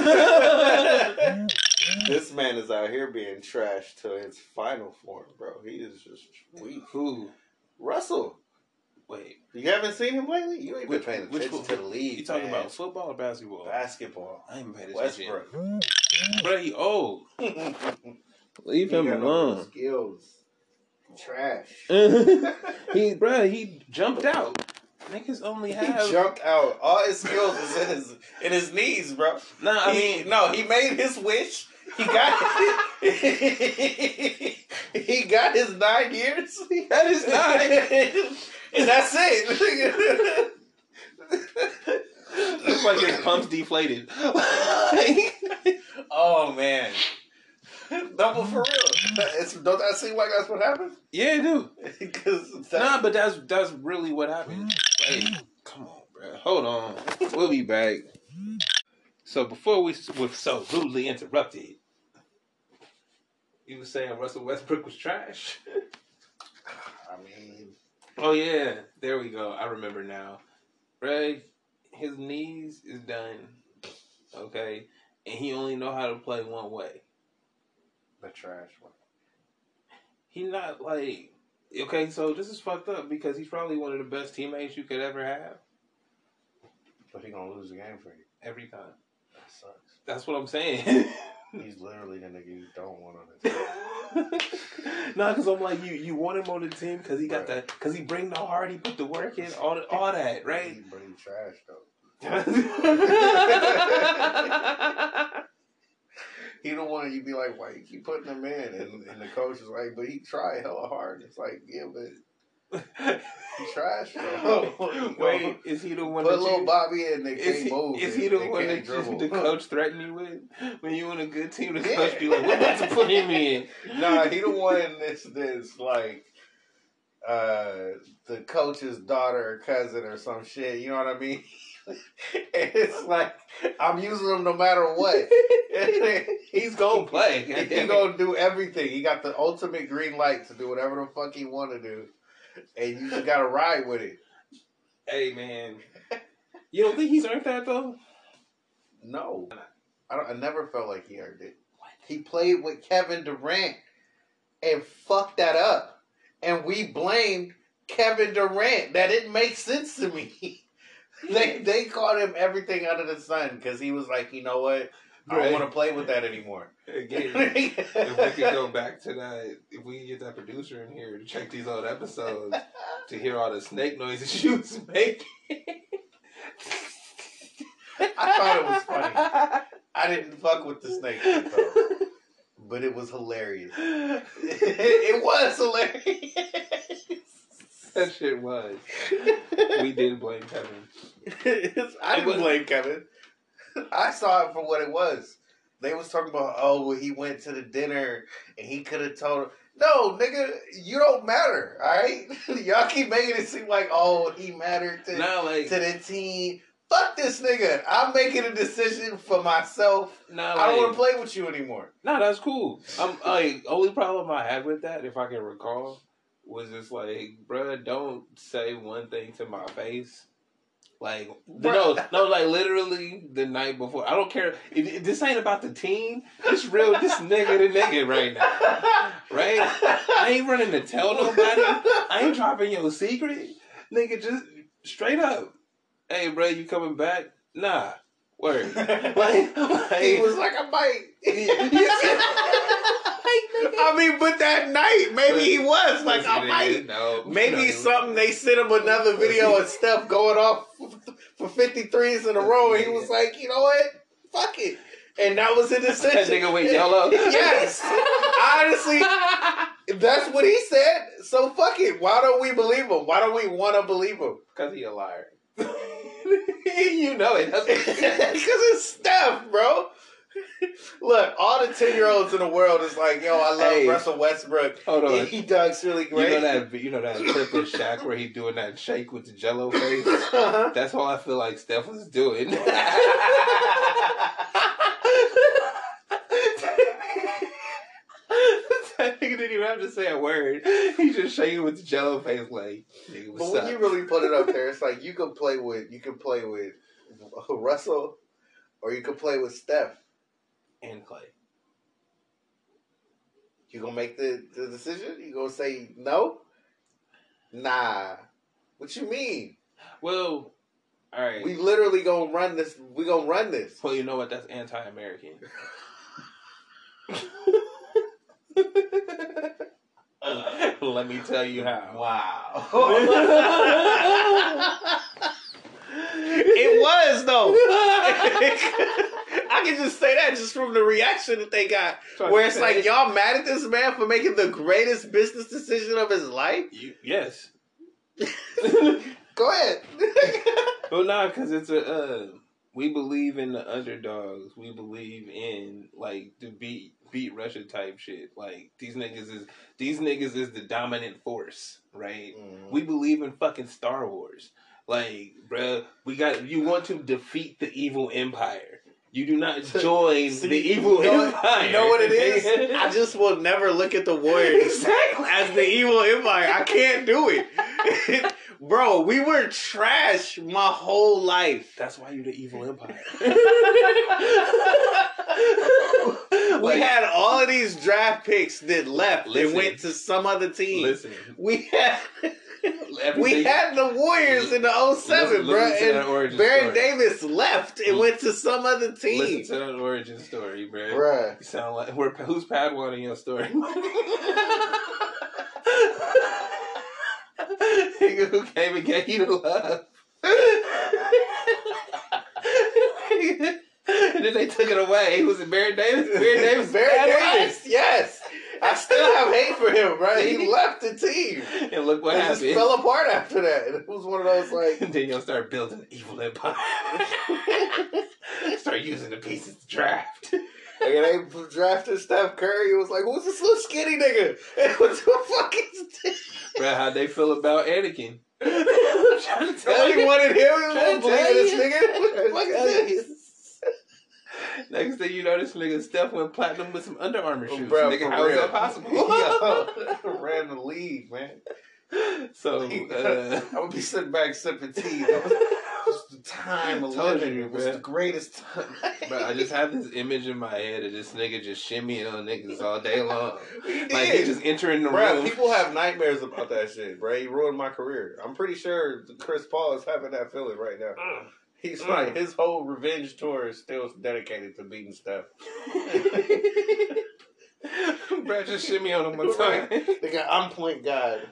this man is out here being trashed to his final form, bro. He is just weak. Who? Russell, Wait, you haven't seen him lately? You ain't been Been paying which attention one? to the league. you talking man. about football or basketball? Basketball? I ain't paying attention. Westbrook. Bro, he old. Leave He him got no alone. skills. Trash. he, bro, he jumped out. Niggas only He have. jumped out. All his skills is in his in his knees, bro. Nah, I He- mean, no, he made his wish. He got he got his nine years. that is not. And that's it. Looks like his pumps deflated. Oh man. No, but for real. It's, don't that seem like that's what happened? Yeah, it do. Because Nah, but that's that's really what happened. Hey, come on, bro. Hold on. We'll be back. So before we were so rudely interrupted, you were saying Russell Westbrook was trash? I mean, Oh yeah, there we go. I remember now. Right, his knees is done. Okay, and he only know how to play one way. the trash one. He not like okay. So this is fucked up because he's probably one of the best teammates you could ever have. But he gonna lose the game for you. Every time. That sucks. That's what I'm saying. He's literally the nigga you don't want on the team. Nah, because I'm like you. You want him on the team because he got Right. that. Because he bring the heart. He put the work in. All the, all that, But right? he, but he trash though. He don't want you be like, why you keep putting him in? And, and the coach is like, but he tried hella hard. It's like, yeah, but he trash though. Wait, is he the one Put that little you, Bobby in, they is can't he, move. is they, he the they one can't that you, dribble. the coach threatened you with? When you on a good team, the Yeah. coach be like, "We're about to put him in." Nah, he the one that's, that's like uh, the coach's daughter or cousin or some shit. You know what I mean? And it's like I'm using him no matter what. He's gonna play. He, he gonna do everything. He got the ultimate green light to do whatever the fuck he want to do, and you just gotta ride with it. Hey man, you don't think he's earned that though? No, I don't. I never felt like he earned it. He played with Kevin Durant and fucked that up, and we blamed Kevin Durant. That didn't make sense to me. They they called him everything under the sun because he was like, you know what? I don't Right. want to play with that anymore. Again, if we could go back to that, if we could get that producer in here to check these old episodes to hear all the snake noises you was making. I thought it was funny. I didn't fuck with the snake shit though, but it was hilarious. It was hilarious. That shit was. We did blame Kevin. I didn't blame Kevin. I saw it for what it was. They was talking about, oh, well, he went to the dinner and he could have told her. No, nigga, you don't matter, all right? Y'all keep making it seem like, oh, he mattered to, Nah, like, to the team. Fuck this nigga. I'm making a decision for myself. nah, I don't like, want to play with you anymore. nah, that's cool. I'm like, only problem I had with that, if I can recall, was just like, bruh, don't say one thing to my face. Like, no, no, like literally the night before. I don't care. It, it- this ain't about the team. It's real. This nigga to nigga right now. Right? I ain't running to tell nobody. I ain't dropping your secret. Nigga, just straight up. Hey, bro, you coming back? Nah. Word. Like, like, He was like, I might. I mean, but that night, maybe he was like, I might. No, Maybe no. something, they sent him another video of Steph going off for fifty-threes in a row, and he was like, you know what? Fuck it. And that was a That decision. nigga went yellow. Yes. Honestly, That's what he said. So fuck it. Why don't we believe him? Why don't we want to believe him? Because he a liar. You know it. That's Because it's Steph, bro. Look, all the ten-year-olds in the world is like, yo, I love Hey, Russell Westbrook. hold on. He dunks really You great. know that you know that clip of Shaq where he doing that shake with the Jello face. Uh-huh. That's all I feel like Steph was doing. That nigga didn't even have to say a word. He just shaking with the Jello face like. Nigga, But what's when up? you really put it up there, it's like you can play with you can play with Russell, or you can play with Steph. And Clay. You gonna make the, the decision? You gonna say no? Nah. What you mean? Well, all right. We literally gonna run this. We gonna run this. Well, you know what? That's anti-American. Let me tell you how. Wow. It was though. I can just say that just from the reaction that they got, where it's like y'all mad at this man for making the greatest business decision of his life. You, yes. Go ahead. Well, nah, because it's a. Uh, we believe in the underdogs. We believe in like the beat beat Russia type shit. Like these niggas is these niggas is the dominant force, right? Mm. We believe in fucking Star Wars. Like, bruh, we got you want to defeat the evil empire. You do not join See, the evil you know, empire. You know what it is? I just will never look at the Warriors Exactly. as the evil empire. I can't do it. Bro, we were trash my whole life. That's why you're the evil empire. We Like, had all of these draft picks that left Listen. and went to some other team. listen. We had we everything- had the Warriors in the oh seven, Listen- bro, listen to that and origin Baron story. Davis left and went to some other team. Listen to that origin story, bro. Bruh. You sound like we're, who's Padawan in your story? Nigga who came and gave you the love. And then they took it away. Was it Baron Davis? Baron Davis? Baron Padawan? Davis, yes. I still have hate for him, right? He left the team. And look what It just happened. fell apart after that. It was one of those like, And then you'll start building an evil empire. Start using the pieces to draft. like they drafted Steph Curry. It was like, who's this little skinny nigga? And what the fuck is this? Bro, how'd they feel about Anakin? I'm trying to tell Nobody you. wanted him. Trying Trying to to believe tell this you. nigga. What the fuck Trying to tell is this? Next thing you know, this nigga Steph went platinum with some Under Armour shoes. Bro, nigga, for how is real. that possible? Yo, ran the league, man. So, uh, I would be sitting back sipping tea. That was just the time of Told living. you, It was man. the greatest time. bro, I just have this image in my head of this nigga just shimmying on niggas all day long. He Like, he did. just entering the Bruh, room. people have nightmares about that shit, bro. He ruined my career. I'm pretty sure Chris Paul is having that feeling right now. He's Mm. like, his whole revenge tour is still dedicated to beating Steph. Bro, just shimmy on him one time. Nigga, I'm point guard.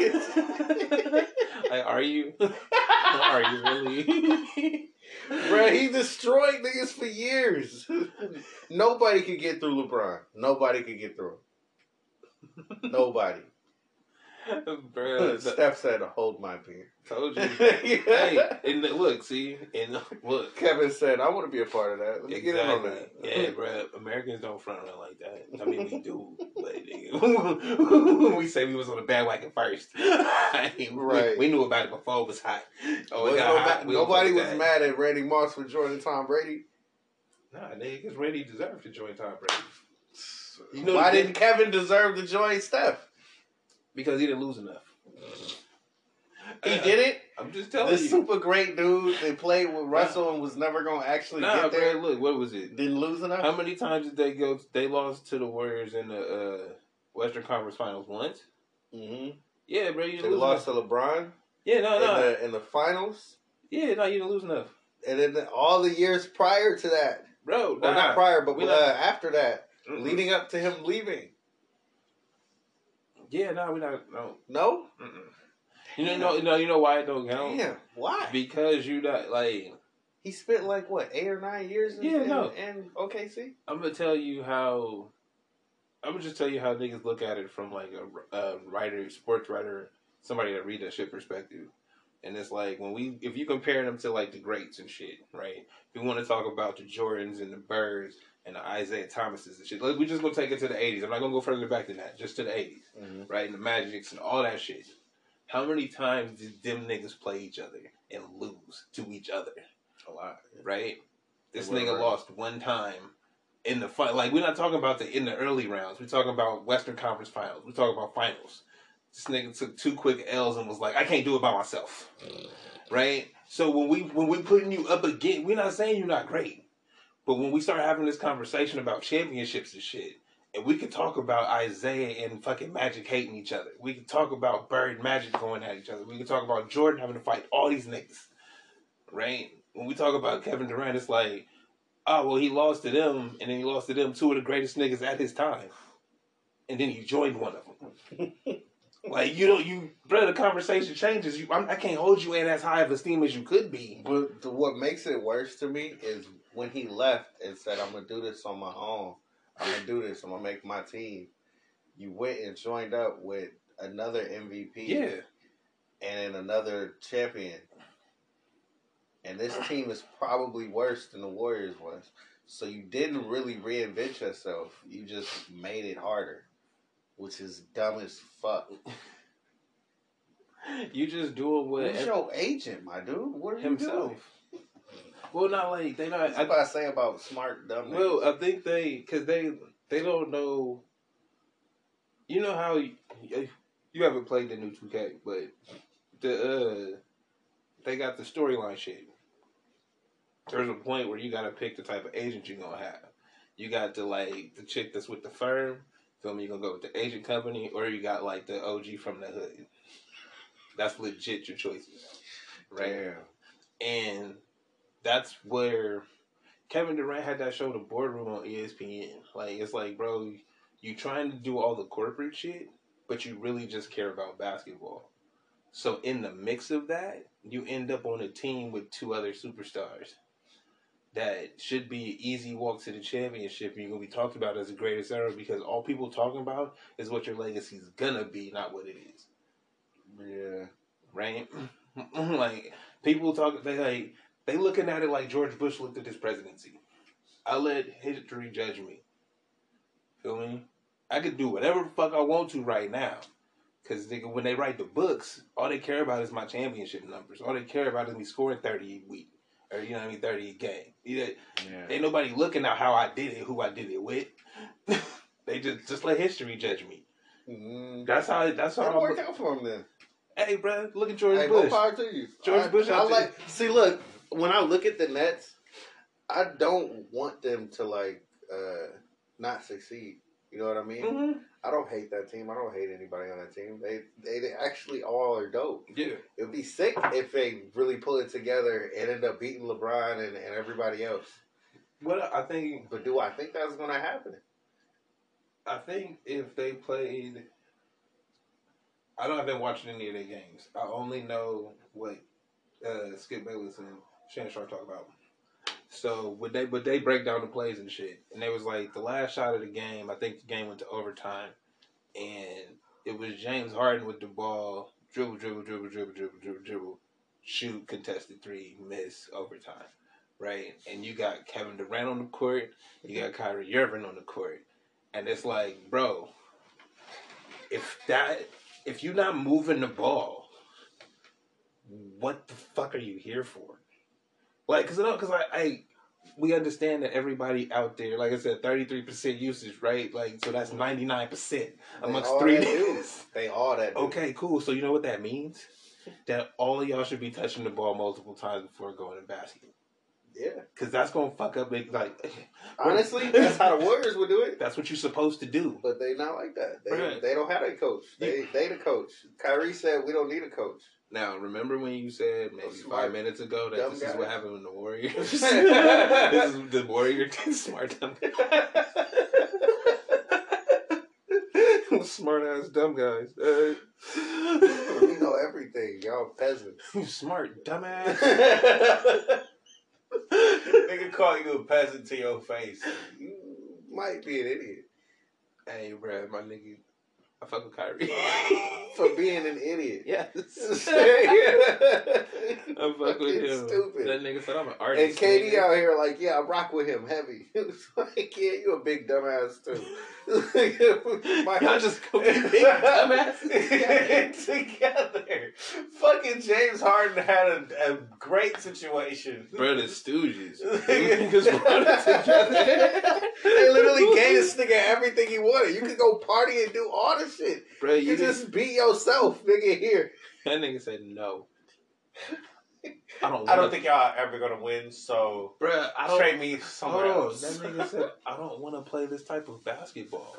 Like, are you? Are you really? Bro, he destroyed niggas for years. Nobody could get through LeBron. Nobody could get through him. Nobody. Bro, Steph said, hold my beer. told you. Yeah. Hey, and look, see, and look. Kevin said, I want to be a part of that. Let me get in on Exactly. that. Yeah, bro. Americans don't front run like that. I mean, we do, but nigga, we say we was on the bandwagon first. I mean, Right. we, we knew about it before it was hot. Oh, it Well, got no- hot. we don't nobody fuck was with that. mad at Randy Moss for joining Tom Brady. Nah, nigga, because Randy deserved to join Tom Brady. You know Why the- didn't Kevin deserve to join Steph? Because he didn't lose enough. He Uh, did it. I'm just telling This you. super great dude they played with Russell and was never going to actually Nah, get bro, there. look, what was it? Didn't lose enough. How many times did they go? They lost to the Warriors in the uh, Western Conference Finals once. Mm-hmm. Yeah, bro, you They didn't lose lost enough. to LeBron Yeah, no, in no. the in the finals, Yeah, no, you didn't lose enough, and then the, all the years prior to that, bro. or Nah. not prior, but We uh, not- after that, Mm-mm. leading up to him leaving. Yeah, no, we not. No. No, Mm-mm. You know, no, no, you know why it don't count? damn, why? Because you not like. He spent like what eight or nine years in, Yeah, in, no. in O K C. I'm gonna tell you how I would just tell you how niggas look at it from like a, a writer, sports writer, somebody that read that shit perspective. And it's like when we, if you compare them to like the greats and shit, right? If you want to talk about the Jordans and the Birds and the Isaiah Thomases and shit, like, we just gonna take it to the eighties. I'm not gonna go further back than that, just to the eighties, mm-hmm. right? And the Magics and all that shit. How many times did them niggas play each other and lose to each other? A lot, right? This nigga around. lost one time in the fight. Like, we're not talking about the in the early rounds. We're talking about Western Conference Finals. We're talking about finals. This nigga took two quick L's and was like, I can't do it by myself, right? So when we when we putting you up again, we're not saying you're not great, but when we start having this conversation about championships and shit, and we could talk about Isaiah and fucking Magic hating each other. We could talk about Bird and Magic going at each other. We could talk about Jordan having to fight all these niggas, right? When we talk about Kevin Durant, it's like, oh, well, he lost to them, and then he lost to them, two of the greatest niggas at his time. And then he joined one of them. Like, you know, you, bro, the conversation changes. You, I'm, I can't hold you in as high of esteem as you could be. But the, what makes it worse to me is when he left and said, I'm going to do this on my own. I'm going to do this. I'm going to make my team. You went and joined up with another M V P. Yeah. And another champion. And this team is probably worse than the Warriors was. So you didn't really reinvent yourself. You just made it harder. Which is dumb as fuck. You just doing what... Who's your agent, my dude? What are himself. you doing? Well, not like... They not... That's what I say about smart, dumb Well, niggas. I think they... Because they, they don't know... You know how... You, you haven't played the new two K, but... the uh, They got the storyline shit. There's a point where you gotta pick the type of agent you're gonna have. You got the like the chick that's with the firm. Feel me? You're gonna go with the agent company, or you got like the O G from the hood. That's legit your choices, right? Yeah. And that's where Kevin Durant had that show, The Boardroom, on E S P N. Like, it's like, bro, you trying to do all the corporate shit, but you really just care about basketball. So in the mix of that, you end up on a team with two other superstars that should be an easy walk to the championship, and you're going to be talked about as the greatest ever because all people talking about is what your legacy is going to be, not what it is. Yeah. Right? Like, people talk, they like, they looking at it like George Bush looked at his presidency. I let history judge me. Feel me? I could do whatever the fuck I want to right now. Because when they write the books, all they care about is my championship numbers. All they care about is me scoring thirty a week. Or, you know what I mean, thirty a game. Yeah. Ain't nobody looking at how I did it, who I did it with. They just just let history judge me. Mm-hmm. That's how That's how it worked out for him then. Hey, bro, look at George hey, Bush. More power to you. George I, Bush. I like. See, look, when I look at the Nets, I don't want them to like uh, not succeed. You know what I mean? Mm-hmm. I don't hate that team. I don't hate anybody on that team. They, they they actually all are dope. Yeah. It would be sick if they really pull it together and end up beating LeBron and, and everybody else. Well, I think... But do I think that's going to happen? I think if they played... I don't have been watching any of their games. I only know what uh, Skip Bayless and Shannon Sharp talk about. So would they would they break down the plays and shit? And it was like the last shot of the game. I think the game went to overtime, and it was James Harden with the ball, dribble, dribble, dribble, dribble, dribble, dribble, dribble, shoot, contested three, miss, overtime, right? And you got Kevin Durant on the court, you got Kyrie Irving on the court, and it's like, bro, if that if you're not moving the ball, what the fuck are you here for? Like, cause, cause I, I, we understand that everybody out there, like I said, thirty-three percent usage, right? Like, so that's ninety-nine percent amongst three niggas. They all that. Dude. Okay, cool. So you know what that means? That all of y'all should be touching the ball multiple times before going to basket. Yeah. Cause that's gonna fuck up. Like, honestly, that's how the Warriors would do it. That's what you're supposed to do. But they not like that. They right. they don't have a coach. They yeah. they the coach. Kyrie said we don't need a coach. Now, remember when you said maybe smart, five minutes ago that this guy. Is what happened in the Warriors? This is the Warrior smart dumb smart ass dumb guys. Uh, we know everything. Y'all peasants. You smart dumbass. Nigga call you a peasant to your face. You might be an idiot. Hey, bro, my nigga, I fuck with Kyrie. For being an idiot. Yes. I fuck with Fucking him. stupid. That nigga said I'm an And artist. K D nigga. out here like, yeah, I rock with him heavy. It's like, yeah, you a big dumbass too. My Y'all just go be big dumbasses. together. Fucking James Harden had a, a great situation. Bro, the Stooges. Niggas brought it together. They literally gave this nigga everything he wanted. You could go party and do all this shit. Bro, You, you just be yourself, nigga, here. That nigga said no. I don't. I don't wanna- think y'all ever gonna win, so Bruh, I don't. trade me somewhere Hold on. else. That nigga said I don't want to play this type of basketball.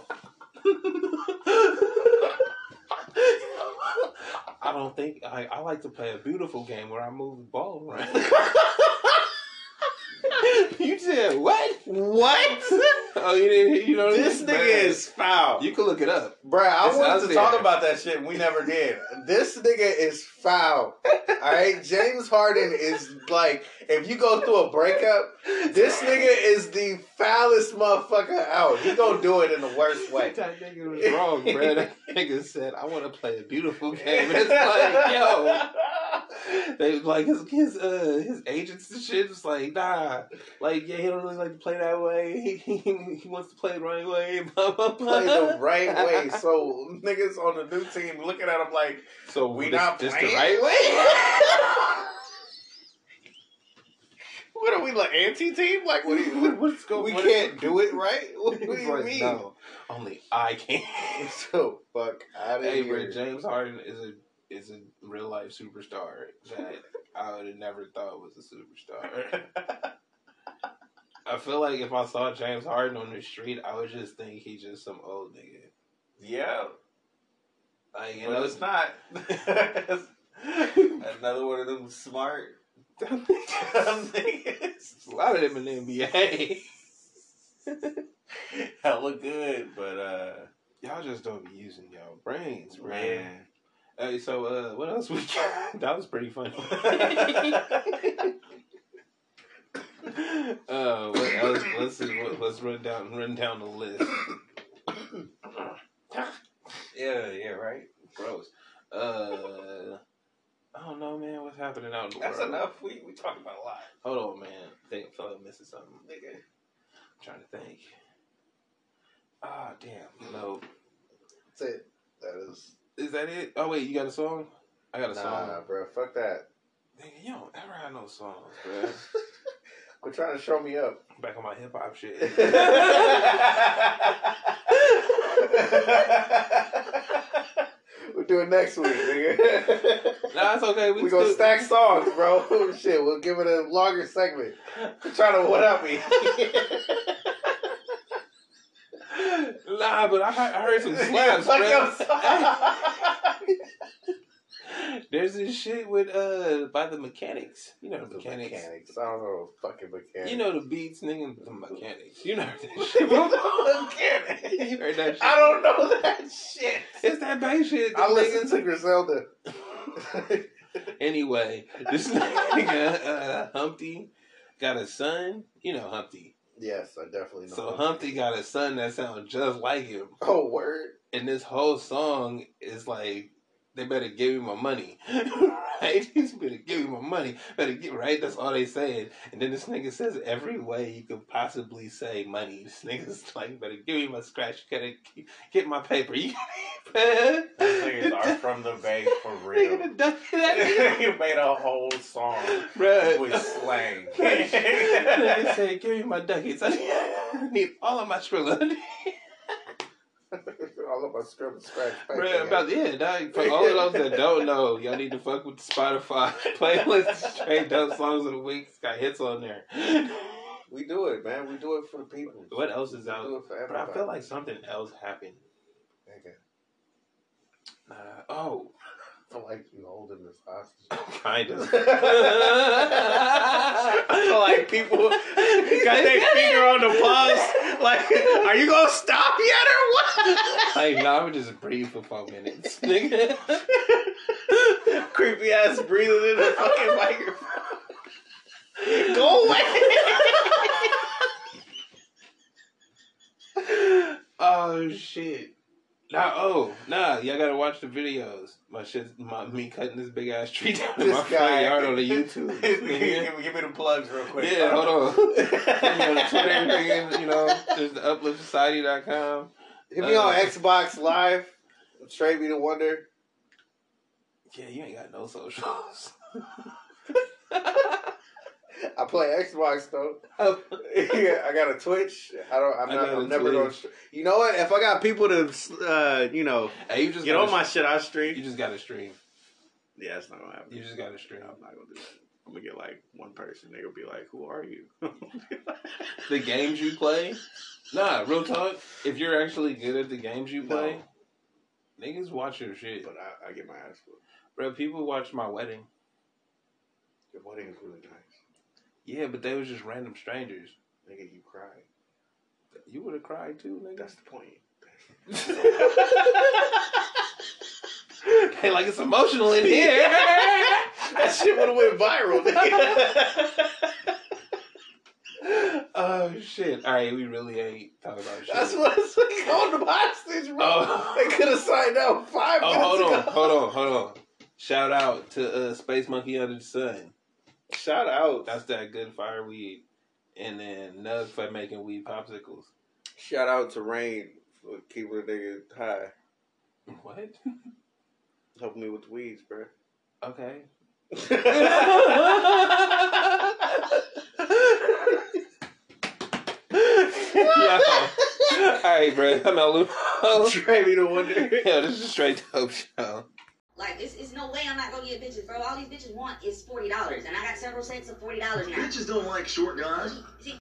I don't think I. I like to play a beautiful game where I move the ball around. You said what? What? Oh, you didn't. You know This nigga is foul. You can look it up. Bruh, I It's wanted out to there. talk Talk about that shit. We never did. This nigga is foul. Alright? James Harden is like, if you go through a breakup, this nigga is the foulest motherfucker out. He gonna do it in the worst way. That nigga was wrong, bro. That nigga said, I want to play a beautiful game. And it's like, yo. They like his his uh his agents and shit was like, nah. Like, yeah, he don't really like to play that way. He he, he wants to play the right way. Blah, blah, blah. Play the right way. So niggas on the new team looking at him like, So we this, not this the playing? right way? what are we, like, anti-team? Like, what do you, what, What's going we what- can't do it right? What, what do He's you like, mean? no, only I can. So, fuck out of Hey, here. bro, James Harden is a is a real life superstar that I would have never thought was a superstar. I feel like if I saw James Harden on the street, I would just think he's just some old nigga. Yeah, Like, you but know, it's not. Another one of them smart niggas. a lot of them in the N B A. Hella good, but uh, Y'all just don't be using y'all brains, bro. man. Hey, so uh, what else we got? That was pretty funny. uh, what else? Let's see. What, let's run down run down the list. Yeah, yeah, right. Gross. Uh, I don't know, man. What's happening out in the That's world? enough. We we talked about a lot. Hold on, man. I think I feel like I'm missing something, nigga. I'm trying to think. Ah, damn. No. That's it. That is... Is that it? Oh wait, you got a song? I got a Nah, song. bro. Fuck that. Nigga, you don't ever have no songs, bro. Quit trying to show me up. Back on my hip hop shit. We'll do it next week, nigga. Nah, it's okay. We We gonna still- stack songs, bro. Shit, we'll give it a longer segment. Trying to what up me. Nah, but I heard, I heard some slaps, Fuck bro. your song. There's this shit with uh by the Mechanics. You know the The Mechanics. mechanics. I don't know fucking mechanics. You know the beats, nigga. The Mechanics. You know that shit. You heard that shit. I don't know that shit. It's that bass shit. I the listen niggas- to Griselda. Anyway, this nigga uh, Humpty got a son. You know Humpty. Yes, I definitely know. So Humpty got a son that sounds just like him. Oh, word. And this whole song is like, they better give me my money. Right? He's better give me my money. Better get right. That's all they saying. And then this nigga says every way you could possibly say money. This nigga's like, better give me my scratch. You gotta get my paper. You These niggas are from the Bay for real. Nigga done that. You made a whole song Bruh. with slang. Nigga said, give me my ducats. I need all of my Skrilla. All of my script scratch paper. Bruh, about yeah, dog. For all of those that don't know, y'all need to fuck with the Spotify playlist. Straight dope songs of the week. It's got hits on there. We do it, man. We do it for the people. What else is We out? do it for But I everybody. feel like something else happened. Nigga, Uh, oh, I feel like you holding this hostage. kind of. I feel like people got their finger on the pulse. Like, are you gonna stop yet or what? Like, nah, I'm just breathe for four minutes, nigga. Creepy ass breathing in the fucking microphone. Go away. Oh shit. Nah, oh, nah, y'all gotta watch the videos. My shit, my, me cutting this big ass tree down in This my guy. front yard on the YouTube. give, me, give me the plugs real quick. Yeah, hold on. Send me on the Twitter, everything, you know, there's the uplift society dot com. Hit me Uh, on Xbox Live. Straight Me to Wonder. Yeah, you ain't got no socials. I play Xbox though. Oh. Yeah, I got a Twitch. I don't. I'm I not. got a I'm never going. Twitch. to... You know what? If I got people to, uh, you know, Hey, you just Get gotta on my sh- shit, I stream. You just gotta stream. Yeah, it's not gonna happen. You just gotta stream. I'm not gonna do that. I'm gonna get like one person. They'll be like, "Who are you?" The games you play? Nah, real talk. If you're actually good at the games you play, No. niggas watch your shit. But I, I get my ass whooped. Bro, people watch my wedding. Your wedding is really nice. Yeah, but they was just random strangers. Nigga, you cried. You would have cried too, nigga. That's the point. Hey, like it's emotional in here. That shit would have went viral, nigga. Oh shit! All right, we really ain't talking about shit. that's what it's like on the hostage, bro. Oh. They could have signed out five Oh, minutes hold on, ago. hold on, hold on. Shout out to uh, Space Monkey Under the Sun. Shout out. That's that good fire weed. And then Nug for making weed popsicles. Shout out to Rain for keeping a nigga high. What? Helping me with the weeds, bro. Okay. Yo. Alright, bro. I'm out, Lou. Straight Me to Wonder. Yo, this is a straight dope show. Like, it's, it's no way I'm not gonna get bitches, bro. All these bitches want is forty dollars, and I got several sets of forty dollars now. Bitches don't like short guys. See,